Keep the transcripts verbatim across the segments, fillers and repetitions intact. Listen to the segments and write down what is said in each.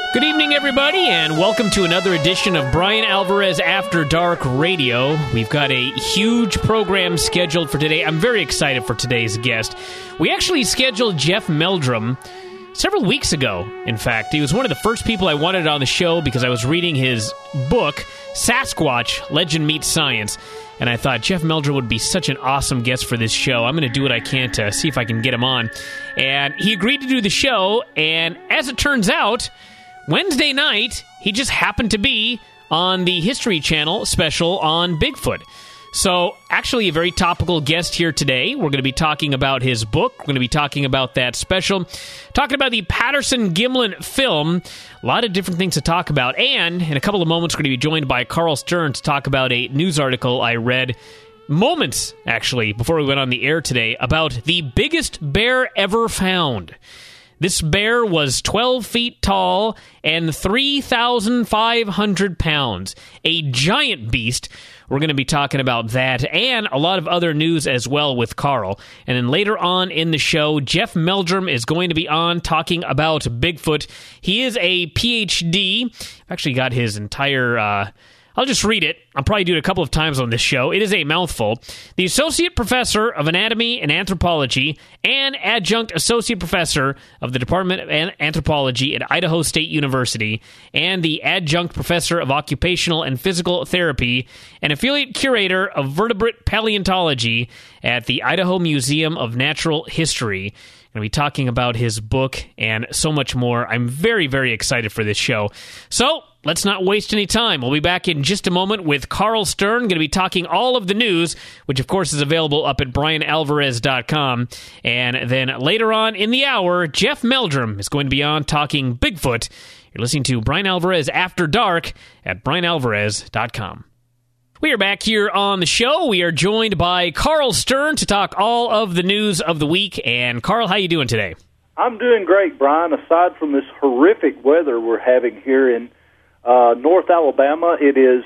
Good evening, everybody, and welcome to another edition of Brian Alvarez After Dark Radio. We've got a huge program scheduled for today. I'm very excited for today's guest. We actually scheduled Jeff Meldrum several weeks ago, in fact. He was one of the first people I wanted on the show because I was reading his book, Sasquatch, Legend Meets Science, and I thought Jeff Meldrum would be such an awesome guest for this show. I'm going to do what I can to see if I can get him on. And he agreed to do the show, and as it turns out, Wednesday night, he just happened to be on the History Channel special on Bigfoot. So, actually a very topical guest here today. We're going to be talking about his book. We're going to be talking about that special. Talking about the Patterson-Gimlin film. A lot of different things to talk about. And in a couple of moments, we're going to be joined by Carl Stern to talk about a news article I read moments, actually, before we went on the air today, about the biggest bear ever found. This bear was twelve feet tall and three thousand five hundred pounds. A giant beast. We're going to be talking about that and a lot of other news as well with Carl. And then later on in the show, Jeff Meldrum is going to be on talking about Bigfoot. He is a P H D. I've actually got his entire... Uh, I'll just read it. I'll probably do it a couple of times on this show. It is a mouthful. The Associate Professor of Anatomy and Anthropology and Adjunct Associate Professor of the Department of Anthropology at Idaho State University and the Adjunct Professor of Occupational and Physical Therapy and Affiliate Curator of Vertebrate Paleontology at the Idaho Museum of Natural History. Going to be talking about his book and so much more. I'm very, very excited for this show. So, let's not waste any time. We'll be back in just a moment with Carl Stern. Going to be talking all of the news, which of course is available up at brian alvarez dot com. And then later on in the hour, Jeff Meldrum is going to be on talking Bigfoot. You're listening to Brian Alvarez After Dark at brian alvarez dot com. We are back here on the show. We are joined by Carl Stern to talk all of the news of the week. And Carl, how you doing today? I'm doing great, Brian. Aside from this horrific weather we're having here in uh, North Alabama, it is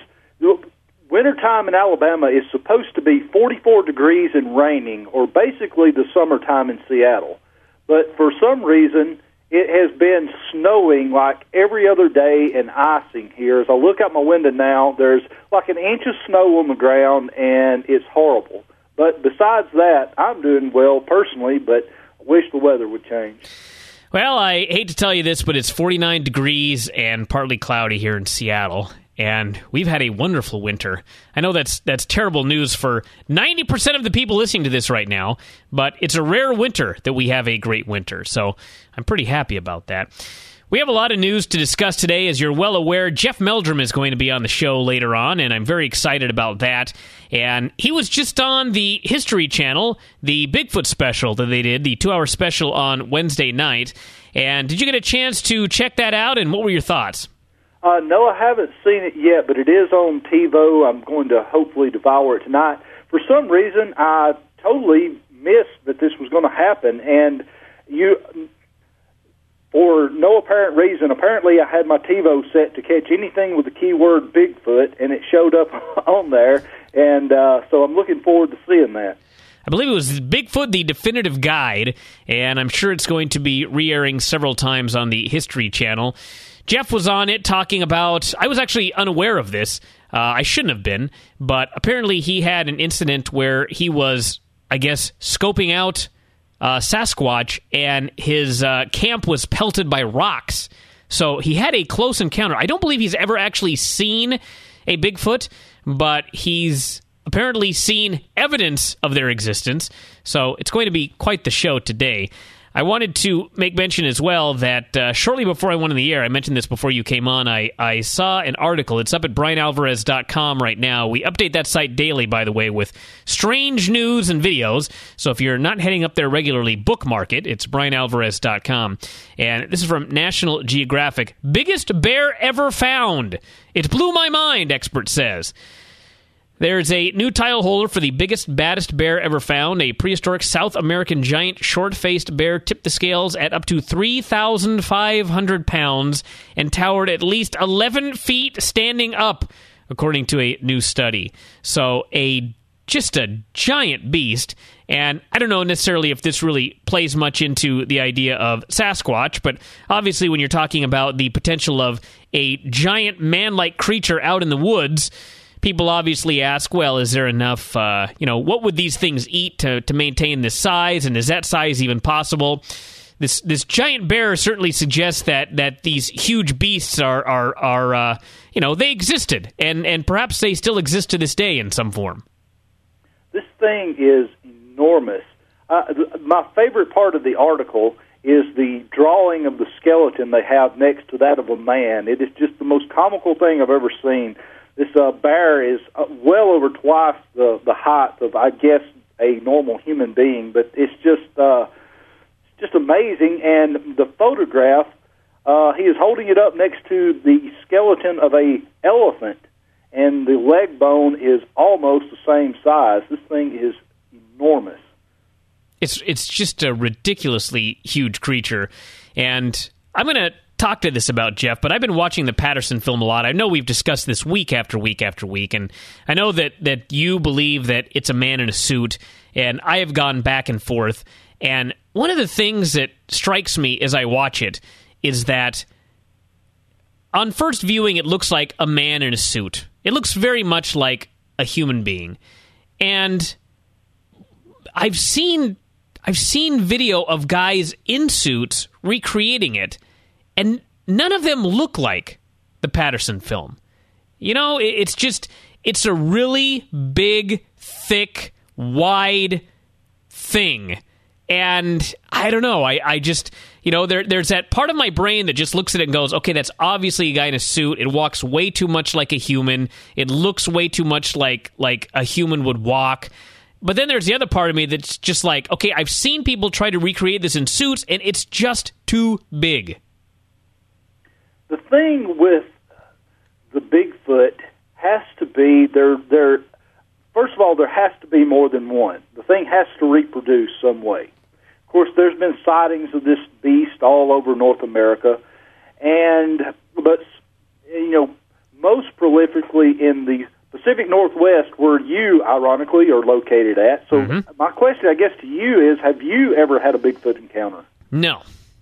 wintertime in Alabama is supposed to be forty-four degrees and raining, or basically the summertime in Seattle. But for some reason, it has been snowing like every other day and icing here. As I look out my window now, there's like an inch of snow on the ground, and it's horrible. But besides that, I'm doing well personally, but I wish the weather would change. Well, I hate to tell you this, but it's forty-nine degrees and partly cloudy here in Seattle, and we've had a wonderful winter. I know that's that's terrible news for ninety percent of the people listening to this right now, but it's a rare winter that we have a great winter, so I'm pretty happy about that. We have a lot of news to discuss today. As you're well aware, Jeff Meldrum is going to be on the show later on, and I'm very excited about that. And he was just on the History Channel, the Bigfoot special that they did, the two-hour special on Wednesday night. And did you get a chance to check that out, and what were your thoughts? Uh, no, I haven't seen it yet, but it is on TiVo. I'm going to hopefully devour it tonight. For some reason, I totally missed that this was going to happen, and you... For no apparent reason, apparently I had my TiVo set to catch anything with the keyword Bigfoot, and it showed up on there, and uh, so I'm looking forward to seeing that. I believe it was Bigfoot, the Definitive Guide, and I'm sure it's going to be re-airing several times on the History Channel. Jeff was on it talking about... I was actually unaware of this. Uh, I shouldn't have been, but apparently he had an incident where he was, I guess, scoping out... Uh, Sasquatch, and his uh, camp was pelted by rocks. So he had a close encounter. I don't believe he's ever actually seen a Bigfoot, but he's apparently seen evidence of their existence. So it's going to be quite the show today. I wanted to make mention as well that uh, shortly before I went on the air, I mentioned this before you came on, I, I saw an article. It's up at brian alvarez dot com right now. We update that site daily, by the way, with strange news and videos. So if you're not heading up there regularly, bookmark it. It's brian alvarez dot com. And this is from National Geographic. Biggest bear ever found. It blew my mind, expert says. There's a new title holder for the biggest, baddest bear ever found. A prehistoric South American giant short-faced bear tipped the scales at up to three thousand five hundred pounds and towered at least eleven feet standing up, according to a new study. So a just a giant beast. And I don't know necessarily if this really plays much into the idea of Sasquatch, but obviously when you're talking about the potential of a giant man-like creature out in the woods, people obviously ask, well, is there enough, uh, you know, what would these things eat to, to maintain this size, and is that size even possible? This this giant bear certainly suggests that that these huge beasts are, are, are uh, you know, they existed, and, and perhaps they still exist to this day in some form. This thing is enormous. Uh, th- my favorite part of the article is the drawing of the skeleton they have next to that of a man. It is just the most comical thing I've ever seen. This uh, bear is uh, well over twice the, the height of, I guess, a normal human being, but it's just uh, it's just amazing. And the photograph, uh, he is holding it up next to the skeleton of a elephant, and the leg bone is almost the same size. This thing is enormous. It's it's just a ridiculously huge creature, and I'm going to talk to this about, Jeff, but I've been watching the Patterson film a lot. I know we've discussed this week after week after week, and I know that, that you believe that it's a man in a suit, and I have gone back and forth, and one of the things that strikes me as I watch it is that on first viewing, it looks like a man in a suit. It looks very much like a human being, and I've seen I've seen video of guys in suits recreating it, and none of them look like the Patterson film. You know, it's just, it's a really big, thick, wide thing. And I don't know, I, I just, you know, there, there's that part of my brain that just looks at it and goes, okay, that's obviously a guy in a suit. It walks way too much like a human. It looks way too much like like a human would walk. But then there's the other part of me that's just like, okay, I've seen people try to recreate this in suits, and it's just too big. The thing with the Bigfoot has to be, there, there. first of all, there has to be more than one. The thing has to reproduce some way. Of course, there's been sightings of this beast all over North America, and but, you know, most prolifically in the Pacific Northwest, where you, ironically, are located at. So mm-hmm. my question, I guess, to you is, have you ever had a Bigfoot encounter? No.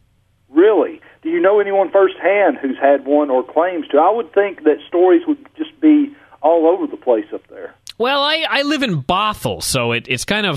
Really? Do you know anyone firsthand who's had one or claims to? I would think that stories would just be all over the place up there. Well, I, I live in Bothell, so it, it's kind of,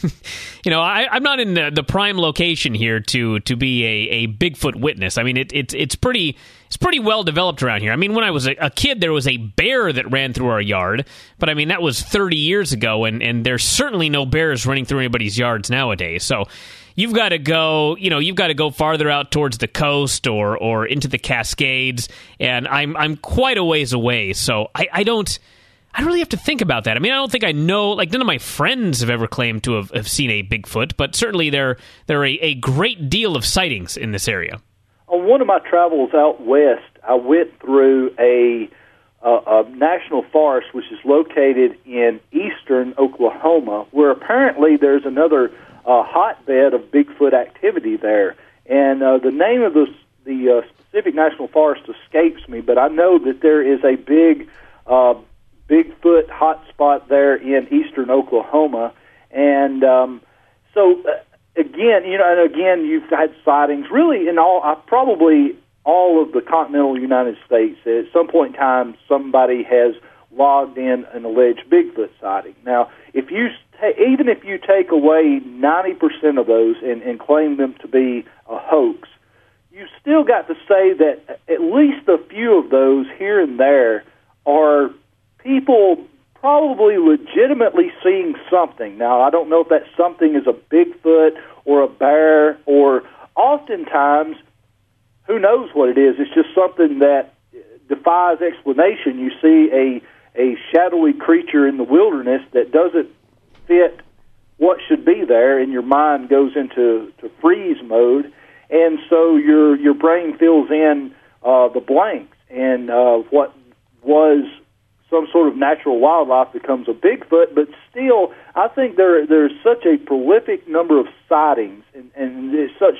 you know, I, I'm not in the, the prime location here to to be a, a Bigfoot witness. I mean, it, it it's pretty it's pretty well developed around here. I mean, when I was a, a kid, there was a bear that ran through our yard, but I mean, that was thirty years ago, and, and there's certainly no bears running through anybody's yards nowadays. So you've got to go, you know, you've got to go farther out towards the coast or or into the Cascades, and I'm I'm quite a ways away, so I, I don't. I really have to think about that. I mean, I don't think I know, like, none of my friends have ever claimed to have, have seen a Bigfoot, but certainly there, there are a, a great deal of sightings in this area. On one of my travels out west, I went through a, a, a national forest which is located in eastern Oklahoma, where apparently there's another uh, hotbed of Bigfoot activity there. And uh, the name of the, the uh, specific national forest escapes me, but I know that there is a big uh Bigfoot hotspot there in eastern Oklahoma, and um, so uh, again, you know, and again, you've had sightings really in all, uh, probably all of the continental United States. At some point in time, somebody has logged in an alleged Bigfoot sighting. Now, if you ta- even if you take away ninety percent of those and, and claim them to be a hoax, you still got to say that at least a few of those here and there are people probably legitimately seeing something. Now, I don't know if that something is a Bigfoot or a bear, or oftentimes, who knows what it is. It's just something that defies explanation. You see a, a shadowy creature in the wilderness that doesn't fit what should be there, and your mind goes into to freeze mode, and so your your brain fills in uh, the blanks, and uh, what was some sort of natural wildlife becomes a Bigfoot. But still, I think there there's such a prolific number of sightings, and, and it's such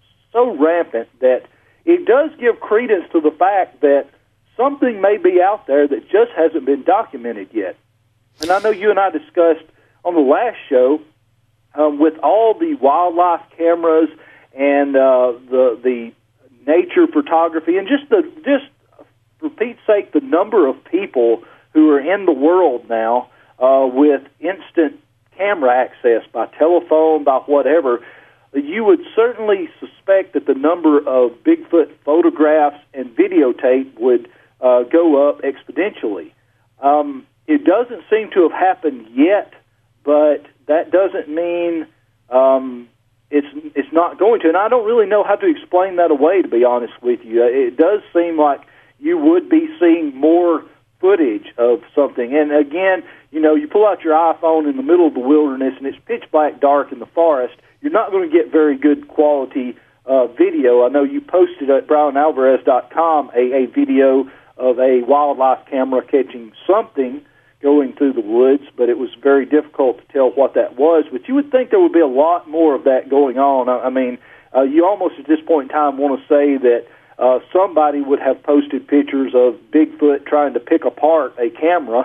so rampant that it does give credence to the fact that something may be out there that just hasn't been documented yet. And I know you and I discussed on the last show, um, with all the wildlife cameras and uh, the the nature photography, and just the just for Pete's sake, the number of people who are in the world now uh, with instant camera access by telephone, by whatever, you would certainly suspect that the number of Bigfoot photographs and videotape would uh, go up exponentially. Um, it doesn't seem to have happened yet, but that doesn't mean um, it's it's not going to. And I don't really know how to explain that away, to be honest with you. It does seem like you would be seeing more footage of something. And again, you know, you pull out your iPhone in the middle of the wilderness and it's pitch black dark in the forest, you're not going to get very good quality uh, video. I know you posted at brian alvarez dot com a, a video of a wildlife camera catching something going through the woods, but it was very difficult to tell what that was. But you would think there would be a lot more of that going on. I, I mean, uh, you almost at this point in time want to say that Uh, somebody would have posted pictures of Bigfoot trying to pick apart a camera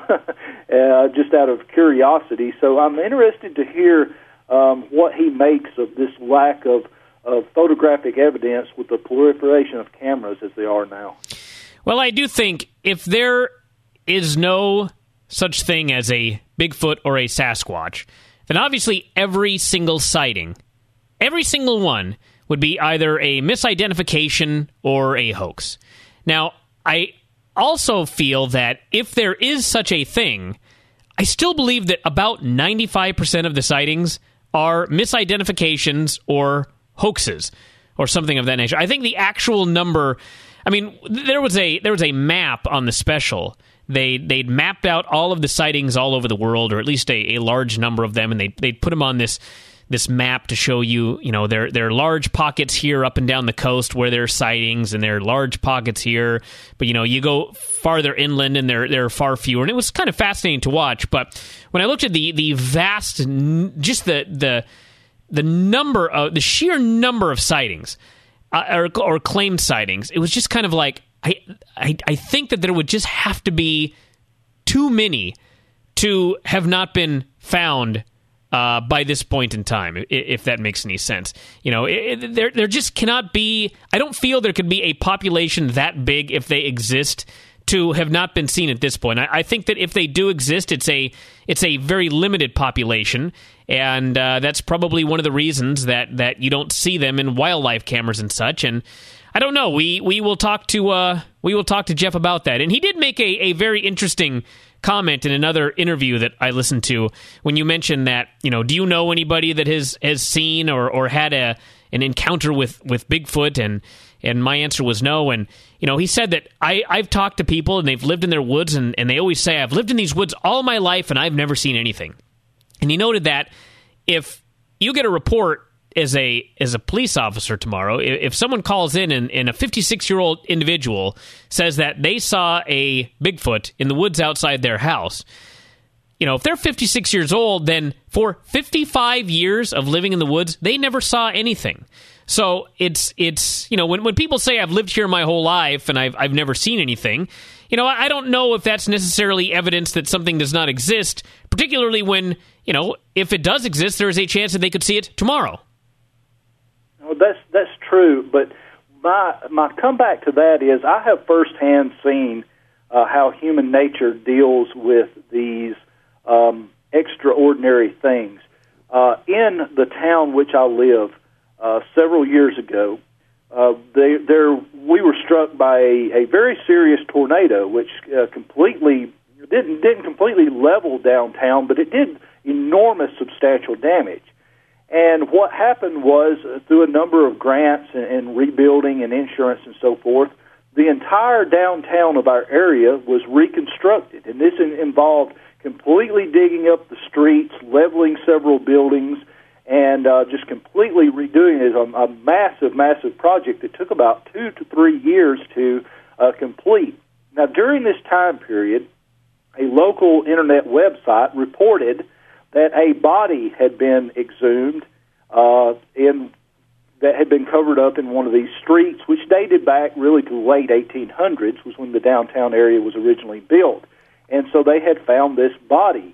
uh, just out of curiosity. So I'm interested to hear um, what he makes of this lack of, of photographic evidence with the proliferation of cameras as they are now. Well, I do think if there is no such thing as a Bigfoot or a Sasquatch, then obviously every single sighting, every single one, would be either a misidentification or a hoax. Now, I also feel that if there is such a thing, I still believe that about ninety-five percent of the sightings are misidentifications or hoaxes or something of that nature. I think the actual number, I mean, there was a there was a map on the special. They they'd mapped out all of the sightings all over the world, or at least a, a large number of them, and they they'd put them on this this map to show you, you know, there, there are large pockets here up and down the coast where there are sightings, and there are large pockets here, but, you know, you go farther inland and there, there are far fewer, and it was kind of fascinating to watch. But when I looked at the, the vast, just the, the, the number of, the sheer number of sightings, uh, or, or claimed sightings, it was just kind of like, I, I, I think that there would just have to be too many to have not been found Uh, by this point in time, if that makes any sense. You know, it, it, there there just cannot be, I don't feel there could be a population that big, if they exist, to have not been seen at this point. I, I think that if they do exist, it's a it's a very limited population, and uh, that's probably one of the reasons that, that you don't see them in wildlife cameras and such. And I don't know, we we will talk to uh, we will talk to Jeff about that. And he did make a, a very interesting comment in another interview that I listened to when you mentioned that, you know, do you know anybody that has, has seen or, or had a an encounter with, with Bigfoot? And and my answer was no. And, you know, he said that I, I've talked to people and they've lived in their woods, and, and they always say, I've lived in these woods all my life and I've never seen anything. And he noted that if you get a report as a as a police officer tomorrow, if someone calls in and, and a fifty-six-year-old individual says that they saw a Bigfoot in the woods outside their house, you know, if they're fifty-six years old, then for fifty-five years of living in the woods, they never saw anything. So it's, it's you know, when, when people say I've lived here my whole life and I've, I've never seen anything, you know, I don't know if that's necessarily evidence that something does not exist, particularly when, you know, if it does exist, there is a chance that they could see it tomorrow. Well, that's that's true, but my my comeback to that is I have firsthand seen uh, how human nature deals with these um, extraordinary things. Uh, in the town which I live, uh, several years ago, uh, they, there we were struck by a, a very serious tornado, which uh, completely didn't didn't completely level downtown, but it did enormous substantial damage. And what happened was, uh, through a number of grants and, and rebuilding and insurance and so forth, the entire downtown of our area was reconstructed. And this in, involved completely digging up the streets, leveling several buildings, and uh, just completely redoing it. It was a, a massive, massive project that took about two to three years to uh, complete. Now, during this time period, a local internet website reported that a body had been exhumed uh, in that had been covered up in one of these streets, which dated back really to the late eighteen hundreds, was when the downtown area was originally built. And so they had found this body.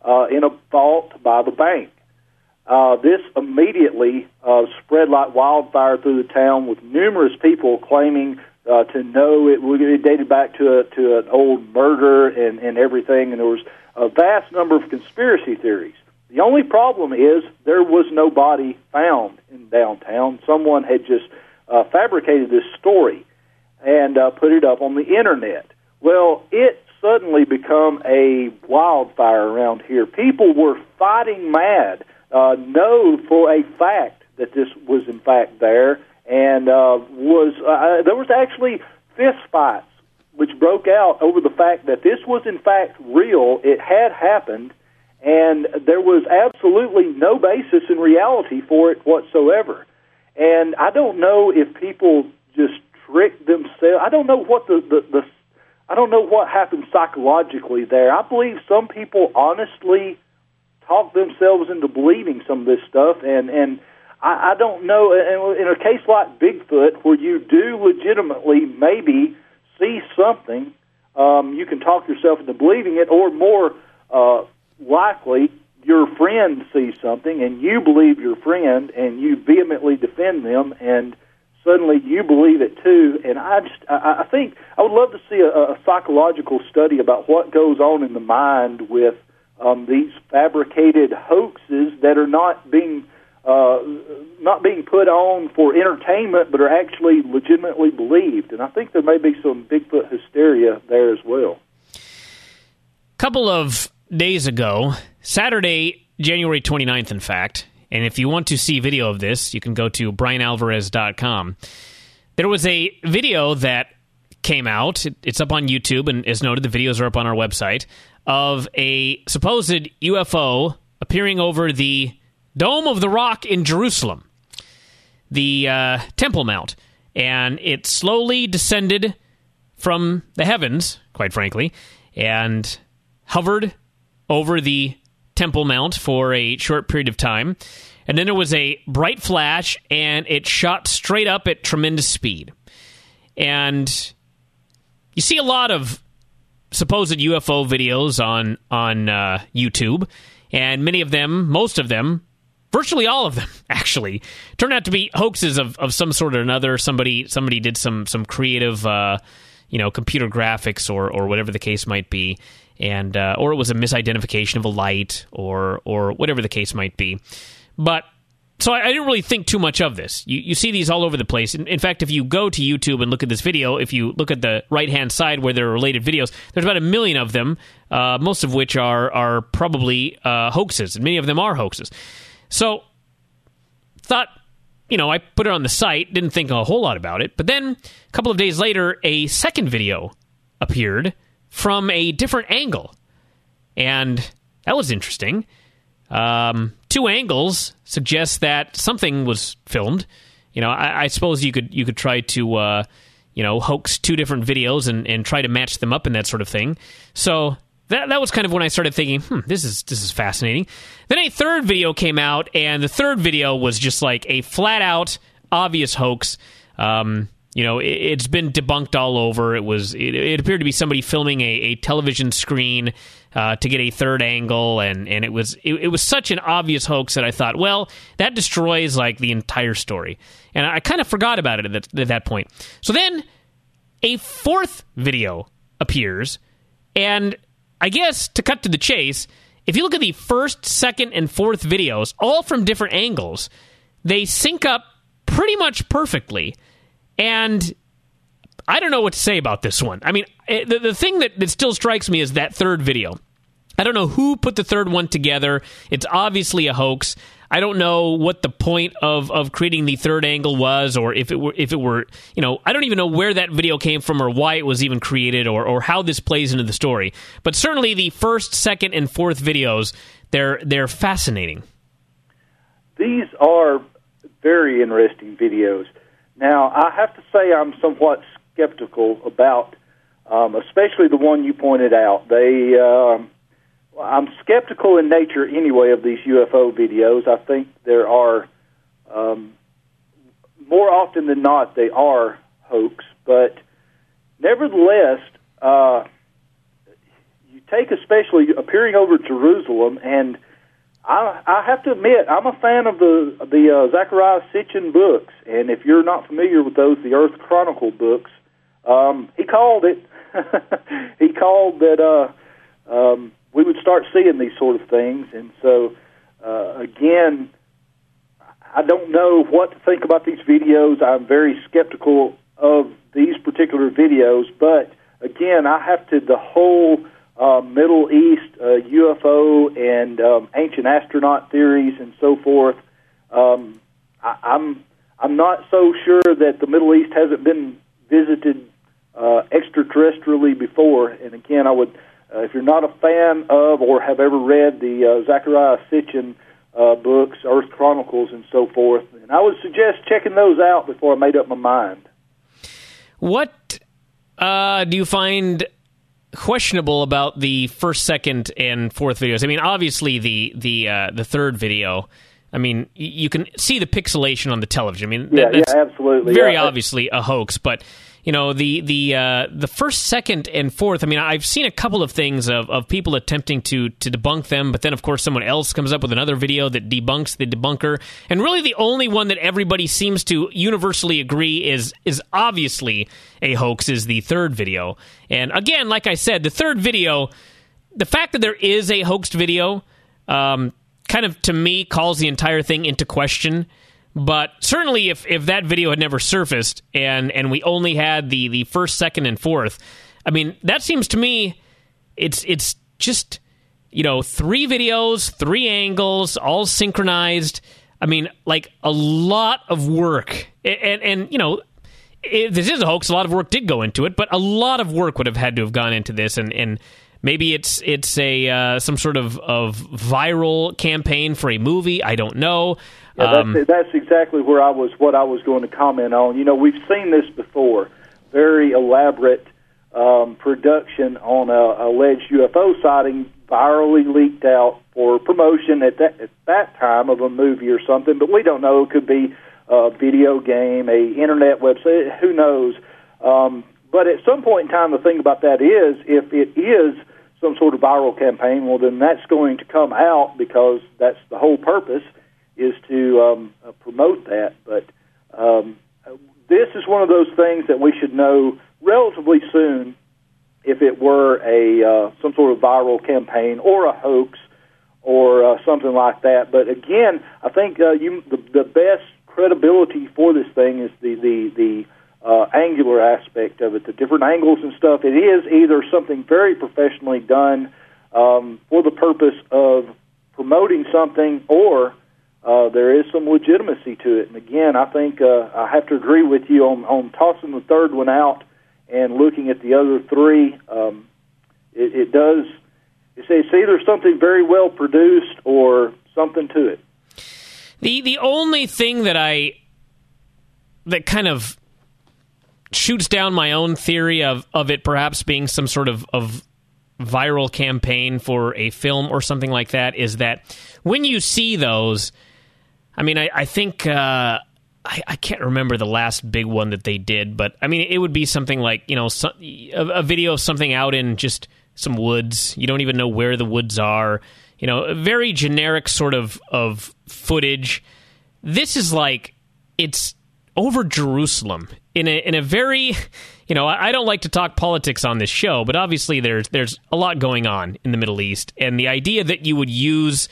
uh, in a vault by the bank. Uh, this immediately uh, spread like wildfire through the town, with numerous people claiming uh, to know it, it dated back to a, to an old murder and, and everything, and there was a vast number of conspiracy theories. The only problem is there was no body found in downtown. Someone had just uh, fabricated this story and uh, put it up on the internet. Well, it suddenly become a wildfire around here. People were fighting mad, uh, know for a fact that this was in fact there, and uh, was uh, there was actually fist fights which broke out over the fact that this was in fact real. It had happened, and there was absolutely no basis in reality for it whatsoever. And I don't know if people just tricked themselves. I don't know what the, the, the I don't know what happened psychologically there. I believe some people honestly talk themselves into believing some of this stuff, and, and I, I don't know, in, in a case like Bigfoot, where you do legitimately maybe see something, um, you can talk yourself into believing it, or more uh, likely, your friend sees something, and you believe your friend, and you vehemently defend them, and suddenly you believe it too. And I just, I, I think I would love to see a, a psychological study about what goes on in the mind with um, these fabricated hoaxes that are not being uh, not being put on for entertainment, but are actually legitimately believed. And I think there may be some Bigfoot hysteria there as well. Couple of days ago, Saturday, January twenty-ninth, in fact, and if you want to see video of this, you can go to brian alvarez dot com. There was a video that came out, it's up on YouTube, and as noted, the videos are up on our website, of a supposed U F O appearing over the Dome of the Rock in Jerusalem, the uh, Temple Mount, and it slowly descended from the heavens, quite frankly, and hovered over the Temple Mount for a short period of time, and then there was a bright flash, and it shot straight up at tremendous speed. And you see a lot of supposed U F O videos on, on uh, YouTube, and many of them, most of them, virtually all of them, actually, turned out to be hoaxes of, of some sort or another. Somebody somebody did some some creative, uh, you know, computer graphics or or whatever the case might be, and uh, or it was a misidentification of a light, or or whatever the case might be. But so I, I didn't really think too much of this. You you see these all over the place. In, in fact, if you go to YouTube and look at this video, if you look at the right hand side where there are related videos, there's about a million of them, uh, most of which are are probably uh, hoaxes, and many of them are hoaxes. So, thought, you know, I put it on the site, didn't think a whole lot about it, but then a couple of days later, a second video appeared from a different angle, and that was interesting. Um, two angles suggest that something was filmed. You know, I, I suppose you could you could try to, uh, you know, hoax two different videos and, and try to match them up and that sort of thing. So That that was kind of when I started thinking, hmm, this is this is fascinating. Then a third video came out, and the third video was just like a flat-out, obvious hoax. Um, you know, it, it's been debunked all over. It was it, it appeared to be somebody filming a, a television screen uh, to get a third angle, and, and it was it, it was such an obvious hoax that I thought, well, that destroys like the entire story, and I kind of forgot about it at that, at that point. So then a fourth video appears, and I guess, to cut to the chase, if you look at the first, second, and fourth videos, all from different angles, they sync up pretty much perfectly. And I don't know what to say about this one. I mean, the, the thing that, that still strikes me is that third video. I don't know who put the third one together. It's obviously a hoax. I don't know what the point of, of creating the third angle was, or if it were, if it were, you know, I don't even know where that video came from or why it was even created, or, or how this plays into the story. But certainly the first, second, and fourth videos, they're they're fascinating. These are very interesting videos. Now, I have to say I'm somewhat skeptical about, um, especially the one you pointed out. They... Um, I'm skeptical in nature anyway of these U F O videos. I think there are, um, more often than not, they are hoax. But nevertheless, uh, you take especially appearing over Jerusalem, and I, I have to admit, I'm a fan of the the uh, Zecharia Sitchin books, and if you're not familiar with those, the Earth Chronicle books, um, he called it. he called that uh, um, we would start seeing these sort of things, and so uh, again, I don't know what to think about these videos. I'm very skeptical of these particular videos, but again, I have to the whole uh, Middle East uh, U F O and um, ancient astronaut theories and so forth. Um, I, I'm I'm not so sure that the Middle East hasn't been visited uh, extraterrestrially before. And again, I would, uh, if you're not a fan of or have ever read the uh, Zecharia Sitchin uh, books, Earth Chronicles, and so forth, and I would suggest checking those out before I made up my mind. What uh, do you find questionable about the first, second, and fourth videos? I mean, obviously the the uh, the third video. I mean, y- you can see the pixelation on the television. I mean, yeah, that, that's yeah, absolutely, very yeah. obviously a hoax. But you know, the the uh, the first, second, and fourth. I mean, I've seen a couple of things of, of people attempting to to debunk them, but then of course someone else comes up with another video that debunks the debunker. And really, the only one that everybody seems to universally agree is is obviously a hoax is the third video. And again, like I said, the third video, the fact that there is a hoaxed video, um, kind of to me calls the entire thing into question. But certainly if, if that video had never surfaced and, and we only had the, the first, second, and fourth, I mean, that seems to me it's it's just, you know, three videos, three angles, all synchronized. I mean, like a lot of work. And, and, and you know, if this is a hoax, a lot of work did go into it, but a lot of work would have had to have gone into this. And, and maybe it's it's a uh, some sort of, of viral campaign for a movie. I don't know. Yeah, that's, um, that's exactly where I was. What I was going to comment on. You know, we've seen this before. Very elaborate um, production on a alleged U F O sighting, virally leaked out for promotion at that at that time of a movie or something. But we don't know. It could be a video game, a internet website. Who knows? Um, but at some point in time, the thing about that is, if it is some sort of viral campaign, well, then that's going to come out because that's the whole purpose. Is to um, uh, promote that, but um, this is one of those things that we should know relatively soon if it were a uh, some sort of viral campaign or a hoax or uh, something like that. But again, I think uh, you the, the best credibility for this thing is the the the uh, angular aspect of it, the different angles and stuff. It is either something very professionally done um, for the purpose of promoting something, or Uh, there is some legitimacy to it. And again, I think uh, I have to agree with you on, on tossing the third one out and looking at the other three. Um, it, it does, it's, it's either something very well produced or something to it. The the only thing that I, that kind of shoots down my own theory of, of it perhaps being some sort of, of viral campaign for a film or something like that is that when you see those, I mean, I, I think, uh, I, I can't remember the last big one that they did, but I mean, it would be something like, you know, some, a, a video of something out in just some woods. You don't even know where the woods are. You know, a very generic sort of, of footage. This is like, it's over Jerusalem in a, in a very, you know, I, I don't like to talk politics on this show, but obviously there's, there's a lot going on in the Middle East. And the idea that you would use,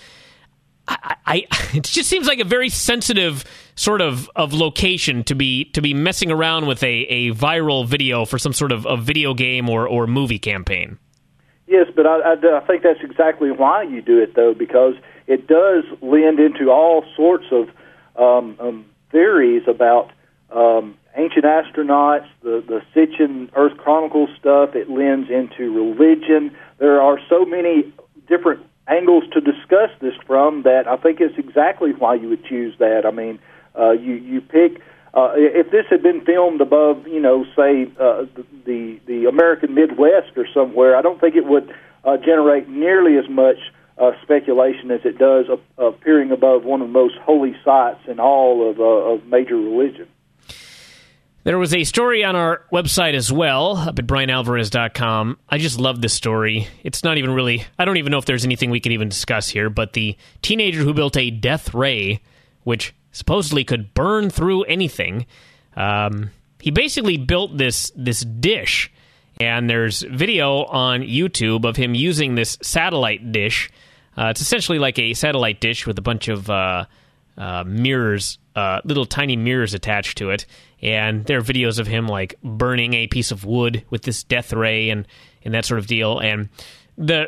I, I, it just seems like a very sensitive sort of, of location to be to be messing around with a, a viral video for some sort of a video game or, or movie campaign. Yes, but I, I, I think that's exactly why you do it, though, because it does lend into all sorts of um, um, theories about um, ancient astronauts, the, the Sitchin Earth Chronicles stuff. It lends into religion. There are so many different angles to discuss this from that I think it's exactly why you would choose that. I mean, uh, you, you pick, uh, if this had been filmed above, you know, say, uh, the, the American Midwest or somewhere, I don't think it would uh, generate nearly as much uh, speculation as it does uh, appearing above one of the most holy sites in all of, uh, of major religion. There was a story on our website as well, up at brian alvarez dot com. I just love this story. It's not even really, I don't even know if there's anything we can even discuss here, but the teenager who built a death ray, which supposedly could burn through anything, um, he basically built this this dish, and there's video on YouTube of him using this satellite dish. Uh, it's essentially like a satellite dish with a bunch of uh, uh, mirrors, uh, little tiny mirrors attached to it. And there are videos of him, like, burning a piece of wood with this death ray and, and that sort of deal. And the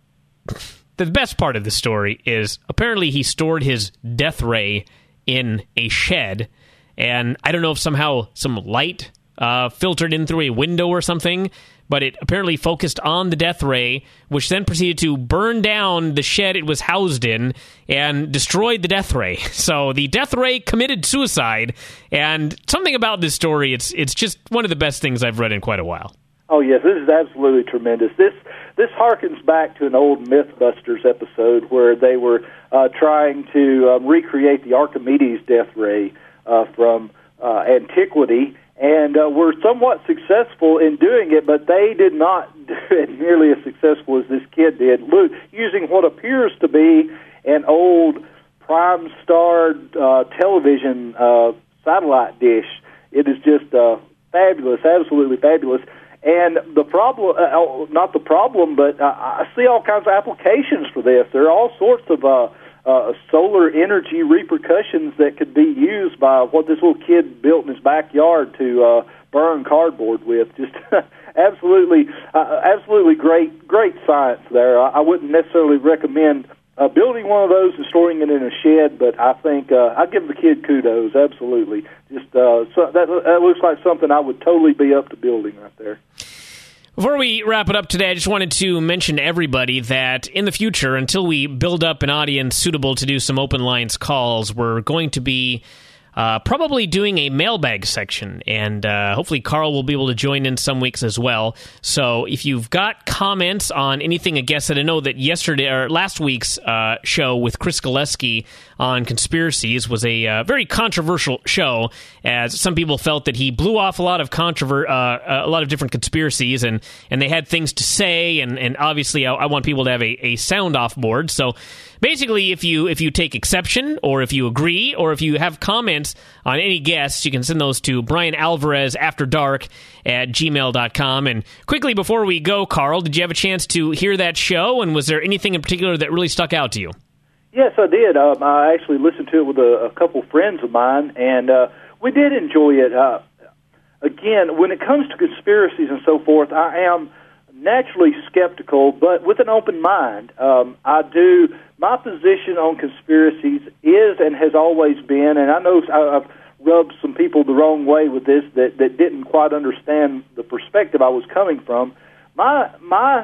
the best part of the story is apparently he stored his death ray in a shed. And I don't know if somehow some light uh, filtered in through a window or something, but it apparently focused on the death ray, which then proceeded to burn down the shed it was housed in and destroyed the death ray. So the death ray committed suicide, and something about this story, it's it's just one of the best things I've read in quite a while. Oh, yes, this is absolutely tremendous. This this harkens back to an old Mythbusters episode where they were uh, trying to um, recreate the Archimedes death ray uh, from uh, antiquity, and uh, were somewhat successful in doing it, but they did not do it nearly as successful as this kid did, using what appears to be an old Prime Star uh, television uh, satellite dish. It is just uh, fabulous, absolutely fabulous. And the problem, uh, not the problem, but uh, I see all kinds of applications for this. There are all sorts of uh, uh, solar energy repercussions that could be used by what this little kid built in his backyard to uh, burn cardboard with. Just absolutely, uh, absolutely great, great science there. I, I wouldn't necessarily recommend uh, building one of those and storing it in a shed, but I think uh, I give the kid kudos. Absolutely, just uh, so that, that looks like something I would totally be up to building right there. Before we wrap it up today, I just wanted to mention to everybody that in the future, until we build up an audience suitable to do some open lines calls, we're going to be uh, probably doing a mailbag section, and uh, hopefully Carl will be able to join in some weeks as well. So if you've got comments on anything a guest said, I know that yesterday or last week's uh, show with Chris Gillespie on conspiracies was a uh, very controversial show, as some people felt that he blew off a lot of controver- uh, a lot of different conspiracies, and, and they had things to say, and, and obviously I, I want people to have a, a sound off board. So basically, if you if you take exception, or if you agree, or if you have comments on any guests, you can send those to Brian Alvarez After Dark at gmail dot com. And quickly before we go, Carl, did you have a chance to hear that show, and was there anything in particular that really stuck out to you? Yes, I did. Um, I actually listened to it with a, a couple friends of mine, and uh, we did enjoy it. Uh, again, when it comes to conspiracies and so forth, I am naturally skeptical, but with an open mind. Um, I do. My position on conspiracies is and has always been, and I know I've rubbed some people the wrong way with this that, that didn't quite understand the perspective I was coming from. My my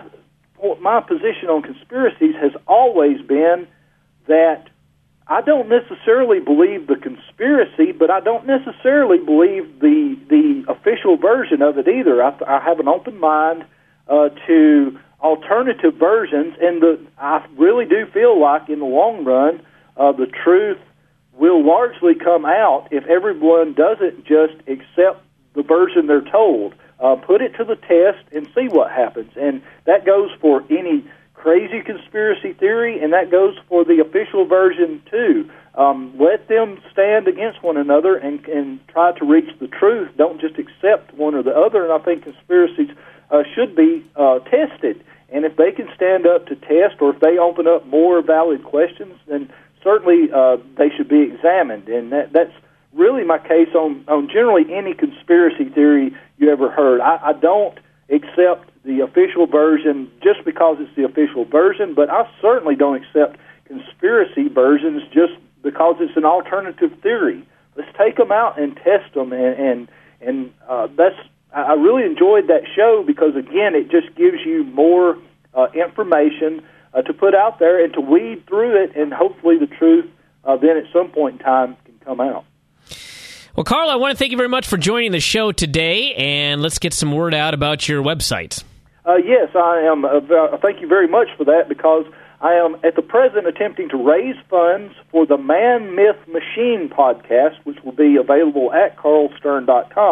my position on conspiracies has always been that I don't necessarily believe the conspiracy, but I don't necessarily believe the the official version of it either. I, I have an open mind uh, to alternative versions, and the I really do feel like in the long run, uh, the truth will largely come out if everyone doesn't just accept the version they're told. Uh, put it to the test and see what happens, and that goes for any crazy conspiracy theory, and that goes for the official version too. Um, let them stand against one another and, and try to reach the truth. Don't just accept one or the other, and I think conspiracies uh, should be uh, tested. And if they can stand up to test, or if they open up more valid questions, then certainly uh, they should be examined. And that, that's really my case on, on generally any conspiracy theory you ever heard. I, I don't accept the official version just because it's the official version, but I certainly don't accept conspiracy versions just because it's an alternative theory. Let's take them out and test them, and and, and uh, that's I really enjoyed that show because, again, it just gives you more uh, information uh, to put out there and to weed through it, and hopefully the truth uh, then at some point in time can come out. Well, Carl, I want to thank you very much for joining the show today, and let's get some word out about your website. Uh, yes, I am. Uh, thank you very much for that, because I am at the present attempting to raise funds for the Man Myth Machine podcast, which will be available at carl stern dot com.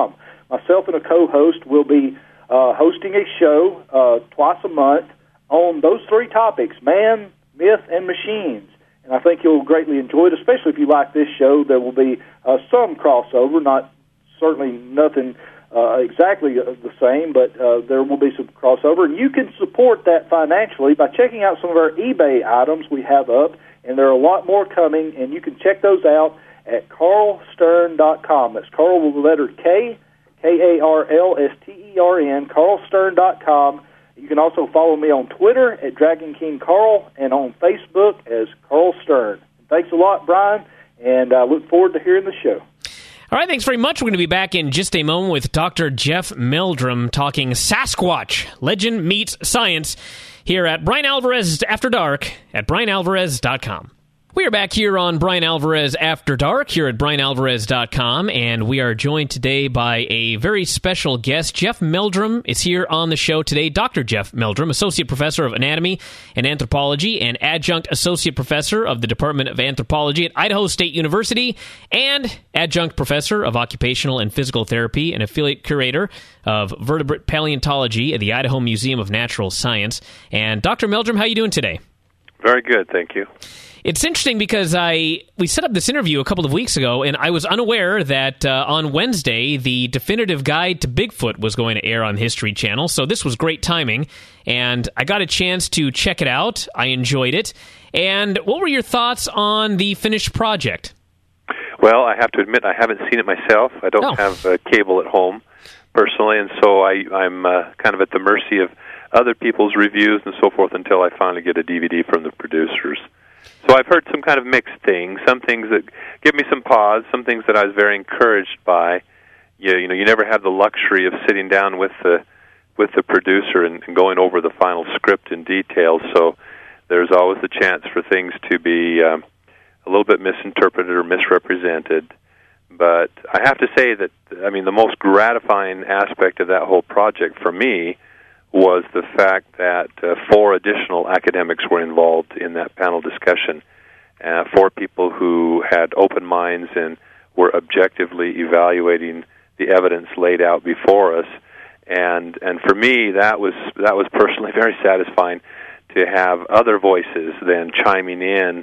myself and a co-host will be uh, hosting a show uh, twice a month on those three topics, man, myth, and machines. And I think you'll greatly enjoy it, especially if you like this show. There will be uh, some crossover, not certainly nothing uh, exactly the same, but uh, there will be some crossover. And you can support that financially by checking out some of our eBay items we have up, and there are a lot more coming, and you can check those out at carl stern dot com. That's Carl with the letter K, K A R L S T E R N, carl stern dot com. You can also follow me on Twitter at Dragon King Carl and on Facebook as Carl Stern. Thanks a lot, Brian, and I look forward to hearing the show. All right, thanks very much. We're going to be back in just a moment with Doctor Jeff Meldrum talking Sasquatch, legend meets science, here at Brian Alvarez After Dark at brian alvarez dot com. We are back here on Brian Alvarez After Dark here at brian alvarez dot com, and we are joined today by a very special guest. Jeff Meldrum is here on the show today. Doctor Jeff Meldrum, Associate Professor of Anatomy and Anthropology and Adjunct Associate Professor of the Department of Anthropology at Idaho State University and Adjunct Professor of Occupational and Physical Therapy and Affiliate Curator of Vertebrate Paleontology at the Idaho Museum of Natural Science. And Doctor Meldrum, how are you doing today? Very good, thank you. It's interesting because I we set up this interview a couple of weeks ago, and I was unaware that uh, on Wednesday, the definitive guide to Bigfoot was going to air on History Channel, so this was great timing, and I got a chance to check it out. I enjoyed it. And what were your thoughts on the finished project? Well, I have to admit I haven't seen it myself. I don't oh. have uh, cable at home, personally, and so I, I'm uh, kind of at the mercy of other people's reviews and so forth until I finally get a D V D from the producers. So I've heard some kind of mixed things, some things that give me some pause, some things that I was very encouraged by. You, you know, you never have the luxury of sitting down with the with the producer and, and going over the final script in detail, so there's always the chance for things to be um, a little bit misinterpreted or misrepresented. But I have to say that, I mean, the most gratifying aspect of that whole project for me was the fact that uh, four additional academics were involved in that panel discussion, uh, four people who had open minds and were objectively evaluating the evidence laid out before us. And and for me, that was that was personally very satisfying to have other voices than chiming in,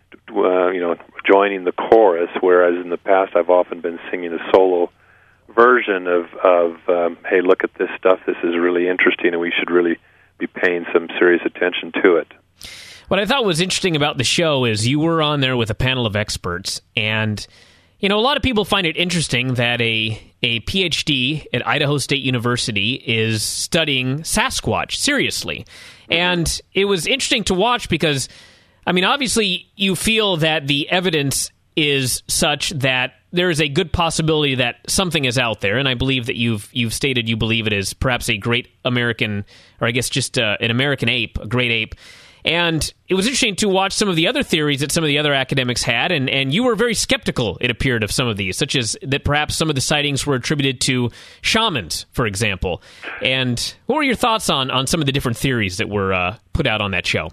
uh, you know, joining the chorus, whereas in the past I've often been singing a solo version of, of um, hey, look at this stuff, this is really interesting, and we should really be paying some serious attention to it. What I thought was interesting about the show is you were on there with a panel of experts, and, you know, a lot of people find it interesting that a, a P H D at Idaho State University is studying Sasquatch, seriously. Mm-hmm. And it was interesting to watch because, I mean, obviously you feel that the evidence is such that there is a good possibility that something is out there, and I believe that you've you've stated you believe it is perhaps a great American, or I guess just uh, an American ape, a great ape. And it was interesting to watch some of the other theories that some of the other academics had, and, and you were very skeptical, it appeared, of some of these, such as that perhaps some of the sightings were attributed to shamans, for example. And what were your thoughts on, on some of the different theories that were uh, put out on that show?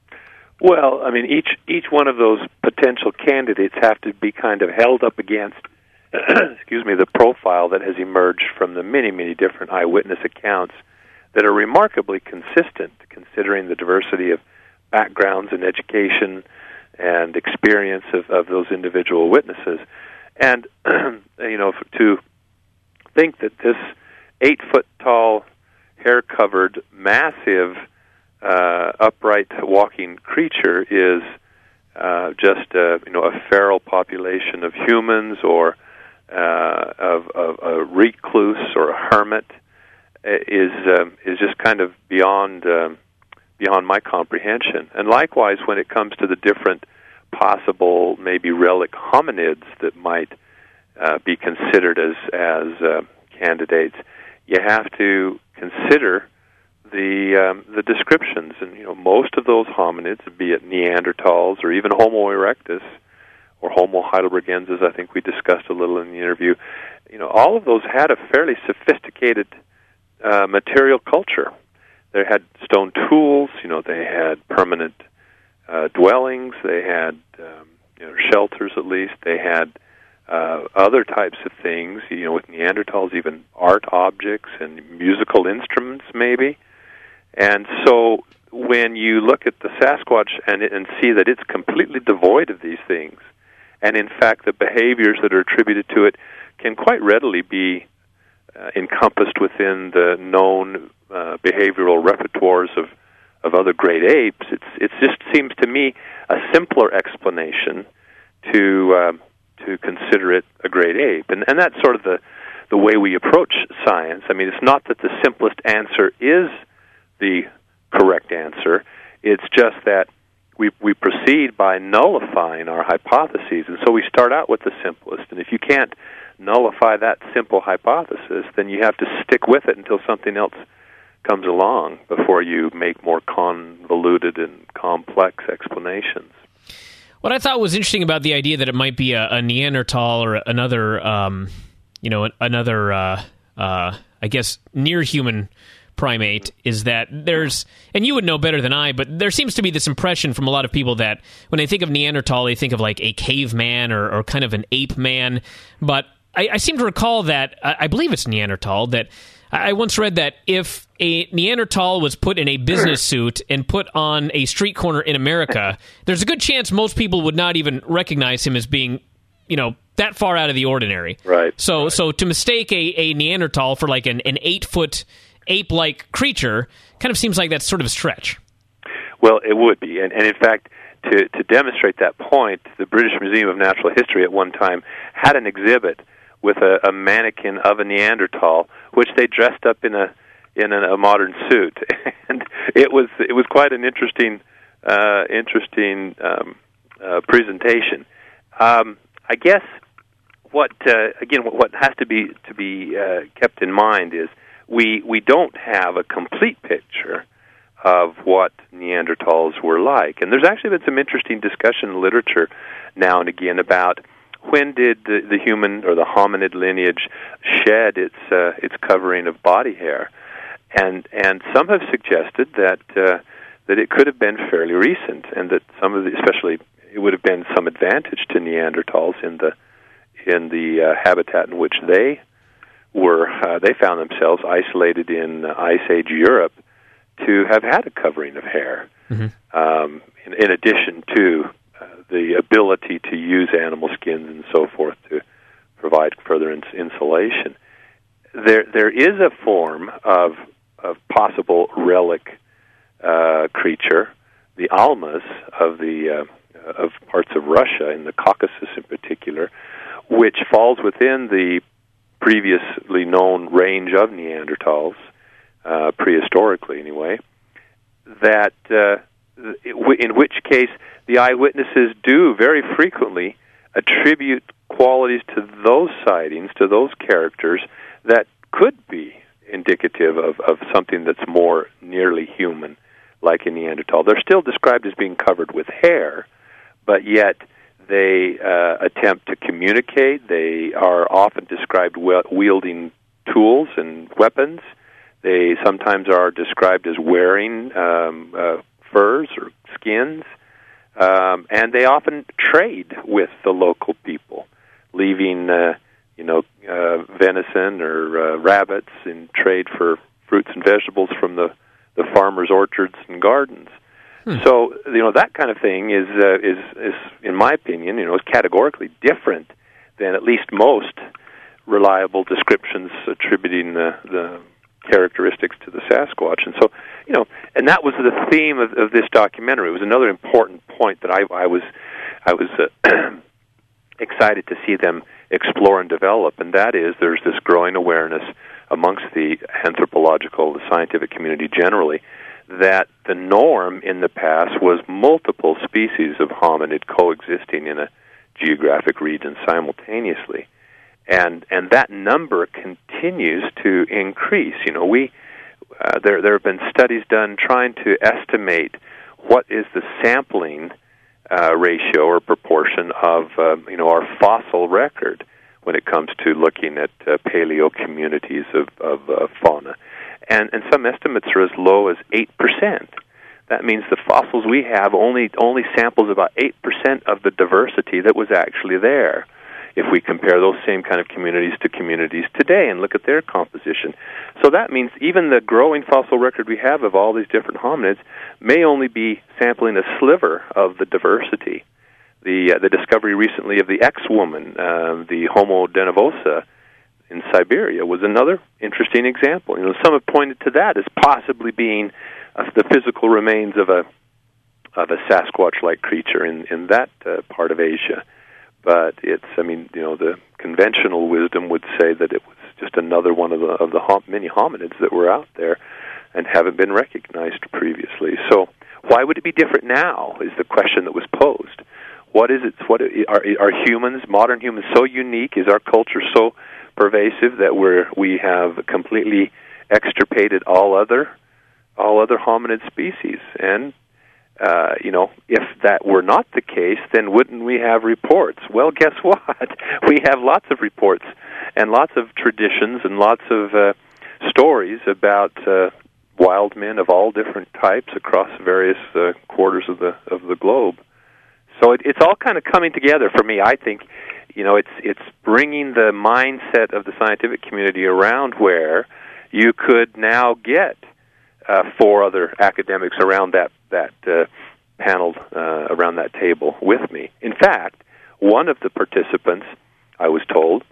Well, I mean, each each one of those potential candidates have to be kind of held up against, excuse me, the profile that has emerged from the many, many different eyewitness accounts that are remarkably consistent, considering the diversity of backgrounds and education and experience of, of those individual witnesses. And, you know, to think that this eight-foot-tall, hair-covered, massive, Uh, upright walking creature is uh, just a, you know, a feral population of humans or uh, of, of a recluse or a hermit is um, is just kind of beyond um, beyond my comprehension. And likewise, when it comes to the different possible maybe relic hominids that might uh, be considered as as uh, candidates, you have to consider the um, the descriptions, and you know, most of those hominids, be it Neanderthals or even Homo erectus or Homo heidelbergensis, I think we discussed a little in the interview, you know, all of those had a fairly sophisticated uh, material culture. They had stone tools, you know, they had permanent uh, dwellings, they had um, you know, shelters at least, they had uh, other types of things, you know, with Neanderthals, even art objects and musical instruments, maybe. And so when you look at the Sasquatch and, and see that it's completely devoid of these things, and in fact the behaviors that are attributed to it can quite readily be uh, encompassed within the known uh, behavioral repertoires of, of other great apes, it's it just seems to me a simpler explanation to um, to consider it a great ape. And, and that's sort of the, the way we approach science. I mean, it's not that the simplest answer is the correct answer. It's just that we we proceed by nullifying our hypotheses. And so we start out with the simplest. And if you can't nullify that simple hypothesis, then you have to stick with it until something else comes along before you make more convoluted and complex explanations. What I thought was interesting about the idea that it might be a, a Neanderthal or another, um, you know, another, uh, uh, I guess, near-human primate is that there's, and you would know better than I, but there seems to be this impression from a lot of people that when they think of Neanderthal, they think of like a caveman or, or kind of an ape man. But I, I seem to recall that, I believe it's Neanderthal, that I once read that if a Neanderthal was put in a business suit and put on a street corner in America, there's a good chance most people would not even recognize him as being, you know, that far out of the ordinary. Right. So, right. so to mistake a, a Neanderthal for like an, an eight-foot ape-like creature kind of seems like that's sort of a stretch. Well, it would be. And, and in fact, to, to demonstrate that point, the British Museum of Natural History at one time had an exhibit with a, a mannequin of a Neanderthal, which they dressed up in a in a, a modern suit, and it was it was quite an interesting uh, interesting um, uh, presentation. Um, I guess what uh, again what, what has to be to be uh, kept in mind is we we don't have a complete picture of what Neanderthals were like, and there's actually been some interesting discussion in literature now and again about when did the, the human or the hominid lineage shed its uh, its covering of body hair, and and some have suggested that uh, that it could have been fairly recent, and that some of the, especially it would have been some advantage to Neanderthals in the in the uh, habitat in which they were uh, they found themselves isolated in uh, Ice Age Europe to have had a covering of hair, mm-hmm. um, in, in addition to uh, the ability to use animal skins and so forth to provide further ins- insulation. There, there is a form of of possible relic uh, creature, the almas of the uh, of parts of Russia, in the Caucasus in particular, which falls within the previously known range of Neanderthals, uh, prehistorically anyway, that uh, in which case the eyewitnesses do very frequently attribute qualities to those sightings, to those characters, that could be indicative of, of something that's more nearly human, like a Neanderthal. They're still described as being covered with hair, but yet they uh, attempt to communicate. They are often described wielding tools and weapons. They sometimes are described as wearing um, uh, furs or skins, um, and they often trade with the local people, leaving uh, you know uh, venison or uh, rabbits in trade for fruits and vegetables from the, the farmers' orchards and gardens. Hmm. So, you know, that kind of thing is, uh, is, is, in my opinion, you know, is categorically different than at least most reliable descriptions attributing the, the characteristics to the Sasquatch. And so, you know, and that was the theme of, of this documentary. It was another important point that I, I was, I was uh, excited to see them explore and develop, and that is there's this growing awareness amongst the anthropological, the scientific community generally, that the norm in the past was multiple species of hominid coexisting in a geographic region simultaneously. And and that number continues to increase. You know, we uh, there there have been studies done trying to estimate what is the sampling uh, ratio or proportion of uh, you know our fossil record when it comes to looking at uh, paleo communities of of uh, fauna. And, and some estimates are as low as eight percent. That means the fossils we have only only samples about eight percent of the diversity that was actually there. if we compare those same kind of communities to communities today and look at their composition. So that means even the growing fossil record we have of all these different hominids may only be sampling a sliver of the diversity. The uh, the discovery recently of the X-woman, uh, the Homo denevosa in Siberia, was another interesting example. You know, some have pointed to that as possibly being uh, the physical remains of a of a Sasquatch-like creature in in that uh, part of Asia. But it's, I mean, you know, the conventional wisdom would say that it was just another one of the of the hom- many hominids that were out there and haven't been recognized previously. So why would it be different now is the question that was posed. What is it? What are, are humans, modern humans, so unique? Is our culture so pervasive that we're we have completely extirpated all other all other hominid species? And uh, you know, if that were not the case, then wouldn't we have reports? Well, guess what? We have lots of reports and lots of traditions and lots of uh, stories about uh, wild men of all different types across various uh, quarters of the of the globe. So it, it's all kind of coming together for me. I think, you know, it's it's bringing the mindset of the scientific community around where you could now get uh, four other academics around that that uh, panel, uh, around that table with me. In fact, one of the participants, I was told,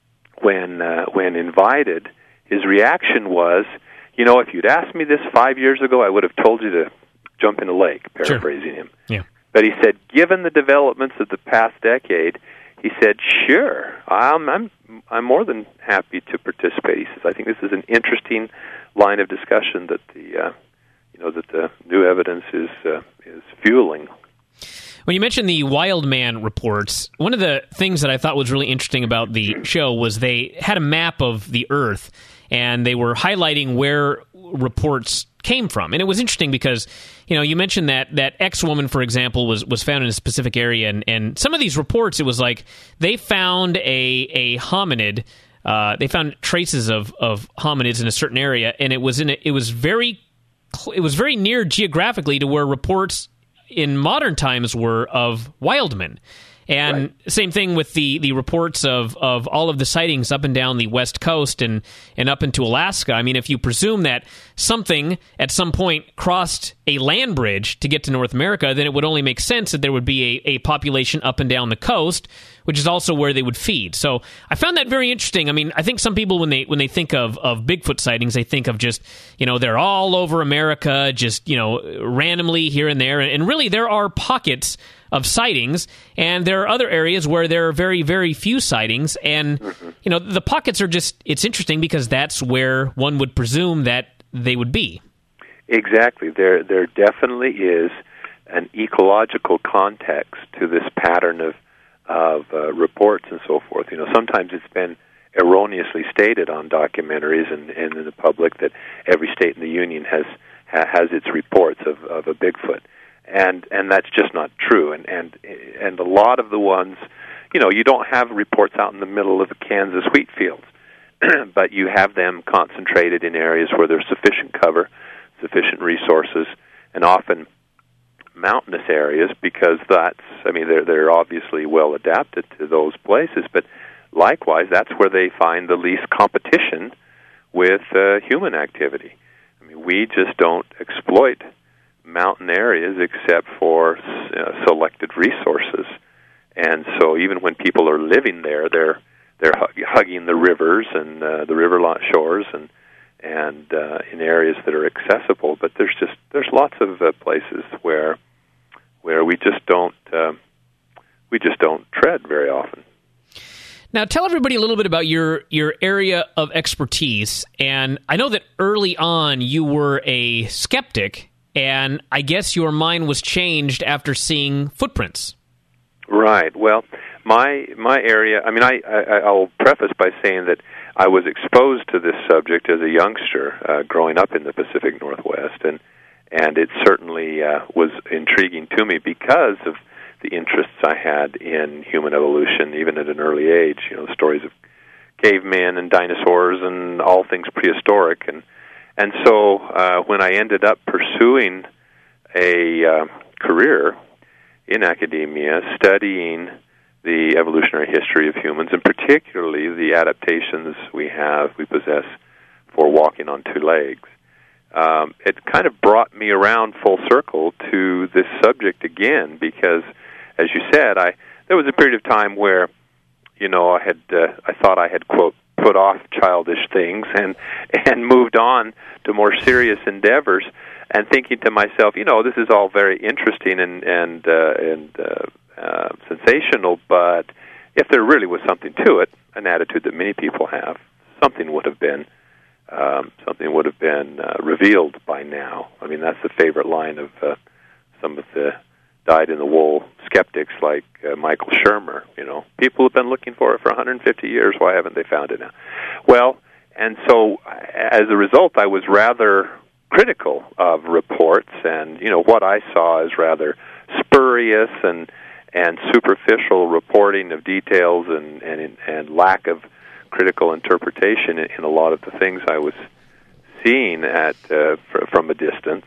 when uh, when invited, his reaction was, you know, if you'd asked me this five years ago, I would have told you to jump in a lake, paraphrasing Sure. him. Yeah. But he said, given the developments of the past decade, he said, sure, I'm, I'm, I'm more than happy to participate. He says, I think this is an interesting line of discussion that the, uh, you know, that the new evidence is uh, is fueling. When you mentioned the Wild Man reports, one of the things that I thought was really interesting about the show was they had a map of the Earth, and they were highlighting where reports came from. And it was interesting because, you know, you mentioned that that X-woman, for example, was, was found in a specific area, and, and some of these reports, it was like they found a, a hominid, uh, they found traces of, of hominids in a certain area, and it was in a, it was very it was very near geographically to where reports in modern times were of wild men. And right. Same thing with the, the reports of, of all of the sightings up and down the West Coast and, and up into Alaska. I mean, if you presume that something at some point crossed a land bridge to get to North America, then it would only make sense that there would be a, a population up and down the coast, which is also where they would feed. So I found that very interesting. I mean, I think some people, when they when they think of, of Bigfoot sightings, they think of just, you know, they're all over America, just, you know, randomly here and there. And really, there are pockets of sightings, and there are other areas where there are very, very few sightings. And, mm-hmm. you know, the pockets are just, it's interesting because that's where one would presume that they would be. Exactly. There there definitely is an ecological context to this pattern of of uh, reports and so forth. You know, sometimes it's been erroneously stated on documentaries and, and in the public that every state in the Union has ha, has its reports of, of a Bigfoot. And and that's just not true. And, and and a lot of the ones, you know, you don't have reports out in the middle of the Kansas wheat fields, but you have them concentrated in areas where there's sufficient cover, sufficient resources, and often mountainous areas, because that's, I mean, they're they're obviously well adapted to those places, but likewise, that's where they find the least competition with uh, human activity. I mean, we just don't exploit mountain areas except for uh, selected resources, and so even when people are living there, they're they're hug- hugging the rivers and uh, the river shores and and uh, in areas that are accessible. But there's just there's lots of uh, places where where we just don't uh, we just don't tread very often. Now, tell everybody a little bit about your, your area of expertise. And I know that early on you were a skeptic, and I guess your mind was changed after seeing footprints. Right. Well, my my area, I mean, I, I, I'll preface by saying that I was exposed to this subject as a youngster uh, growing up in the Pacific Northwest, and, and it certainly uh, was intriguing to me because of the interests I had in human evolution, even at an early age. You know, stories of cavemen and dinosaurs and all things prehistoric. And and so uh, when I ended up pursuing a uh, career in academia, studying the evolutionary history of humans, and particularly the adaptations we have, we possess for walking on two legs. Um, it kind of brought me around full circle to this subject again, because, as you said, I there was a period of time where, you know, I had uh, I thought I had, quote, put off childish things and and moved on to more serious endeavors, and thinking to myself, you know, this is all very interesting and and uh, and uh, uh, sensational, but if there really was something to it, an attitude that many people have, something would have been um, something would have been uh, revealed by now. I mean, that's the favorite line of uh, some of the dyed-in-the-wool skeptics like uh, Michael Shermer. You know, people have been looking for it for one hundred fifty years. Why haven't they found it now? Well, and so as a result, I was rather critical of reports, and you know what I saw as rather spurious and and superficial reporting of details, and and, and lack of critical interpretation in, in a lot of the things I was seeing at uh, fr- from a distance.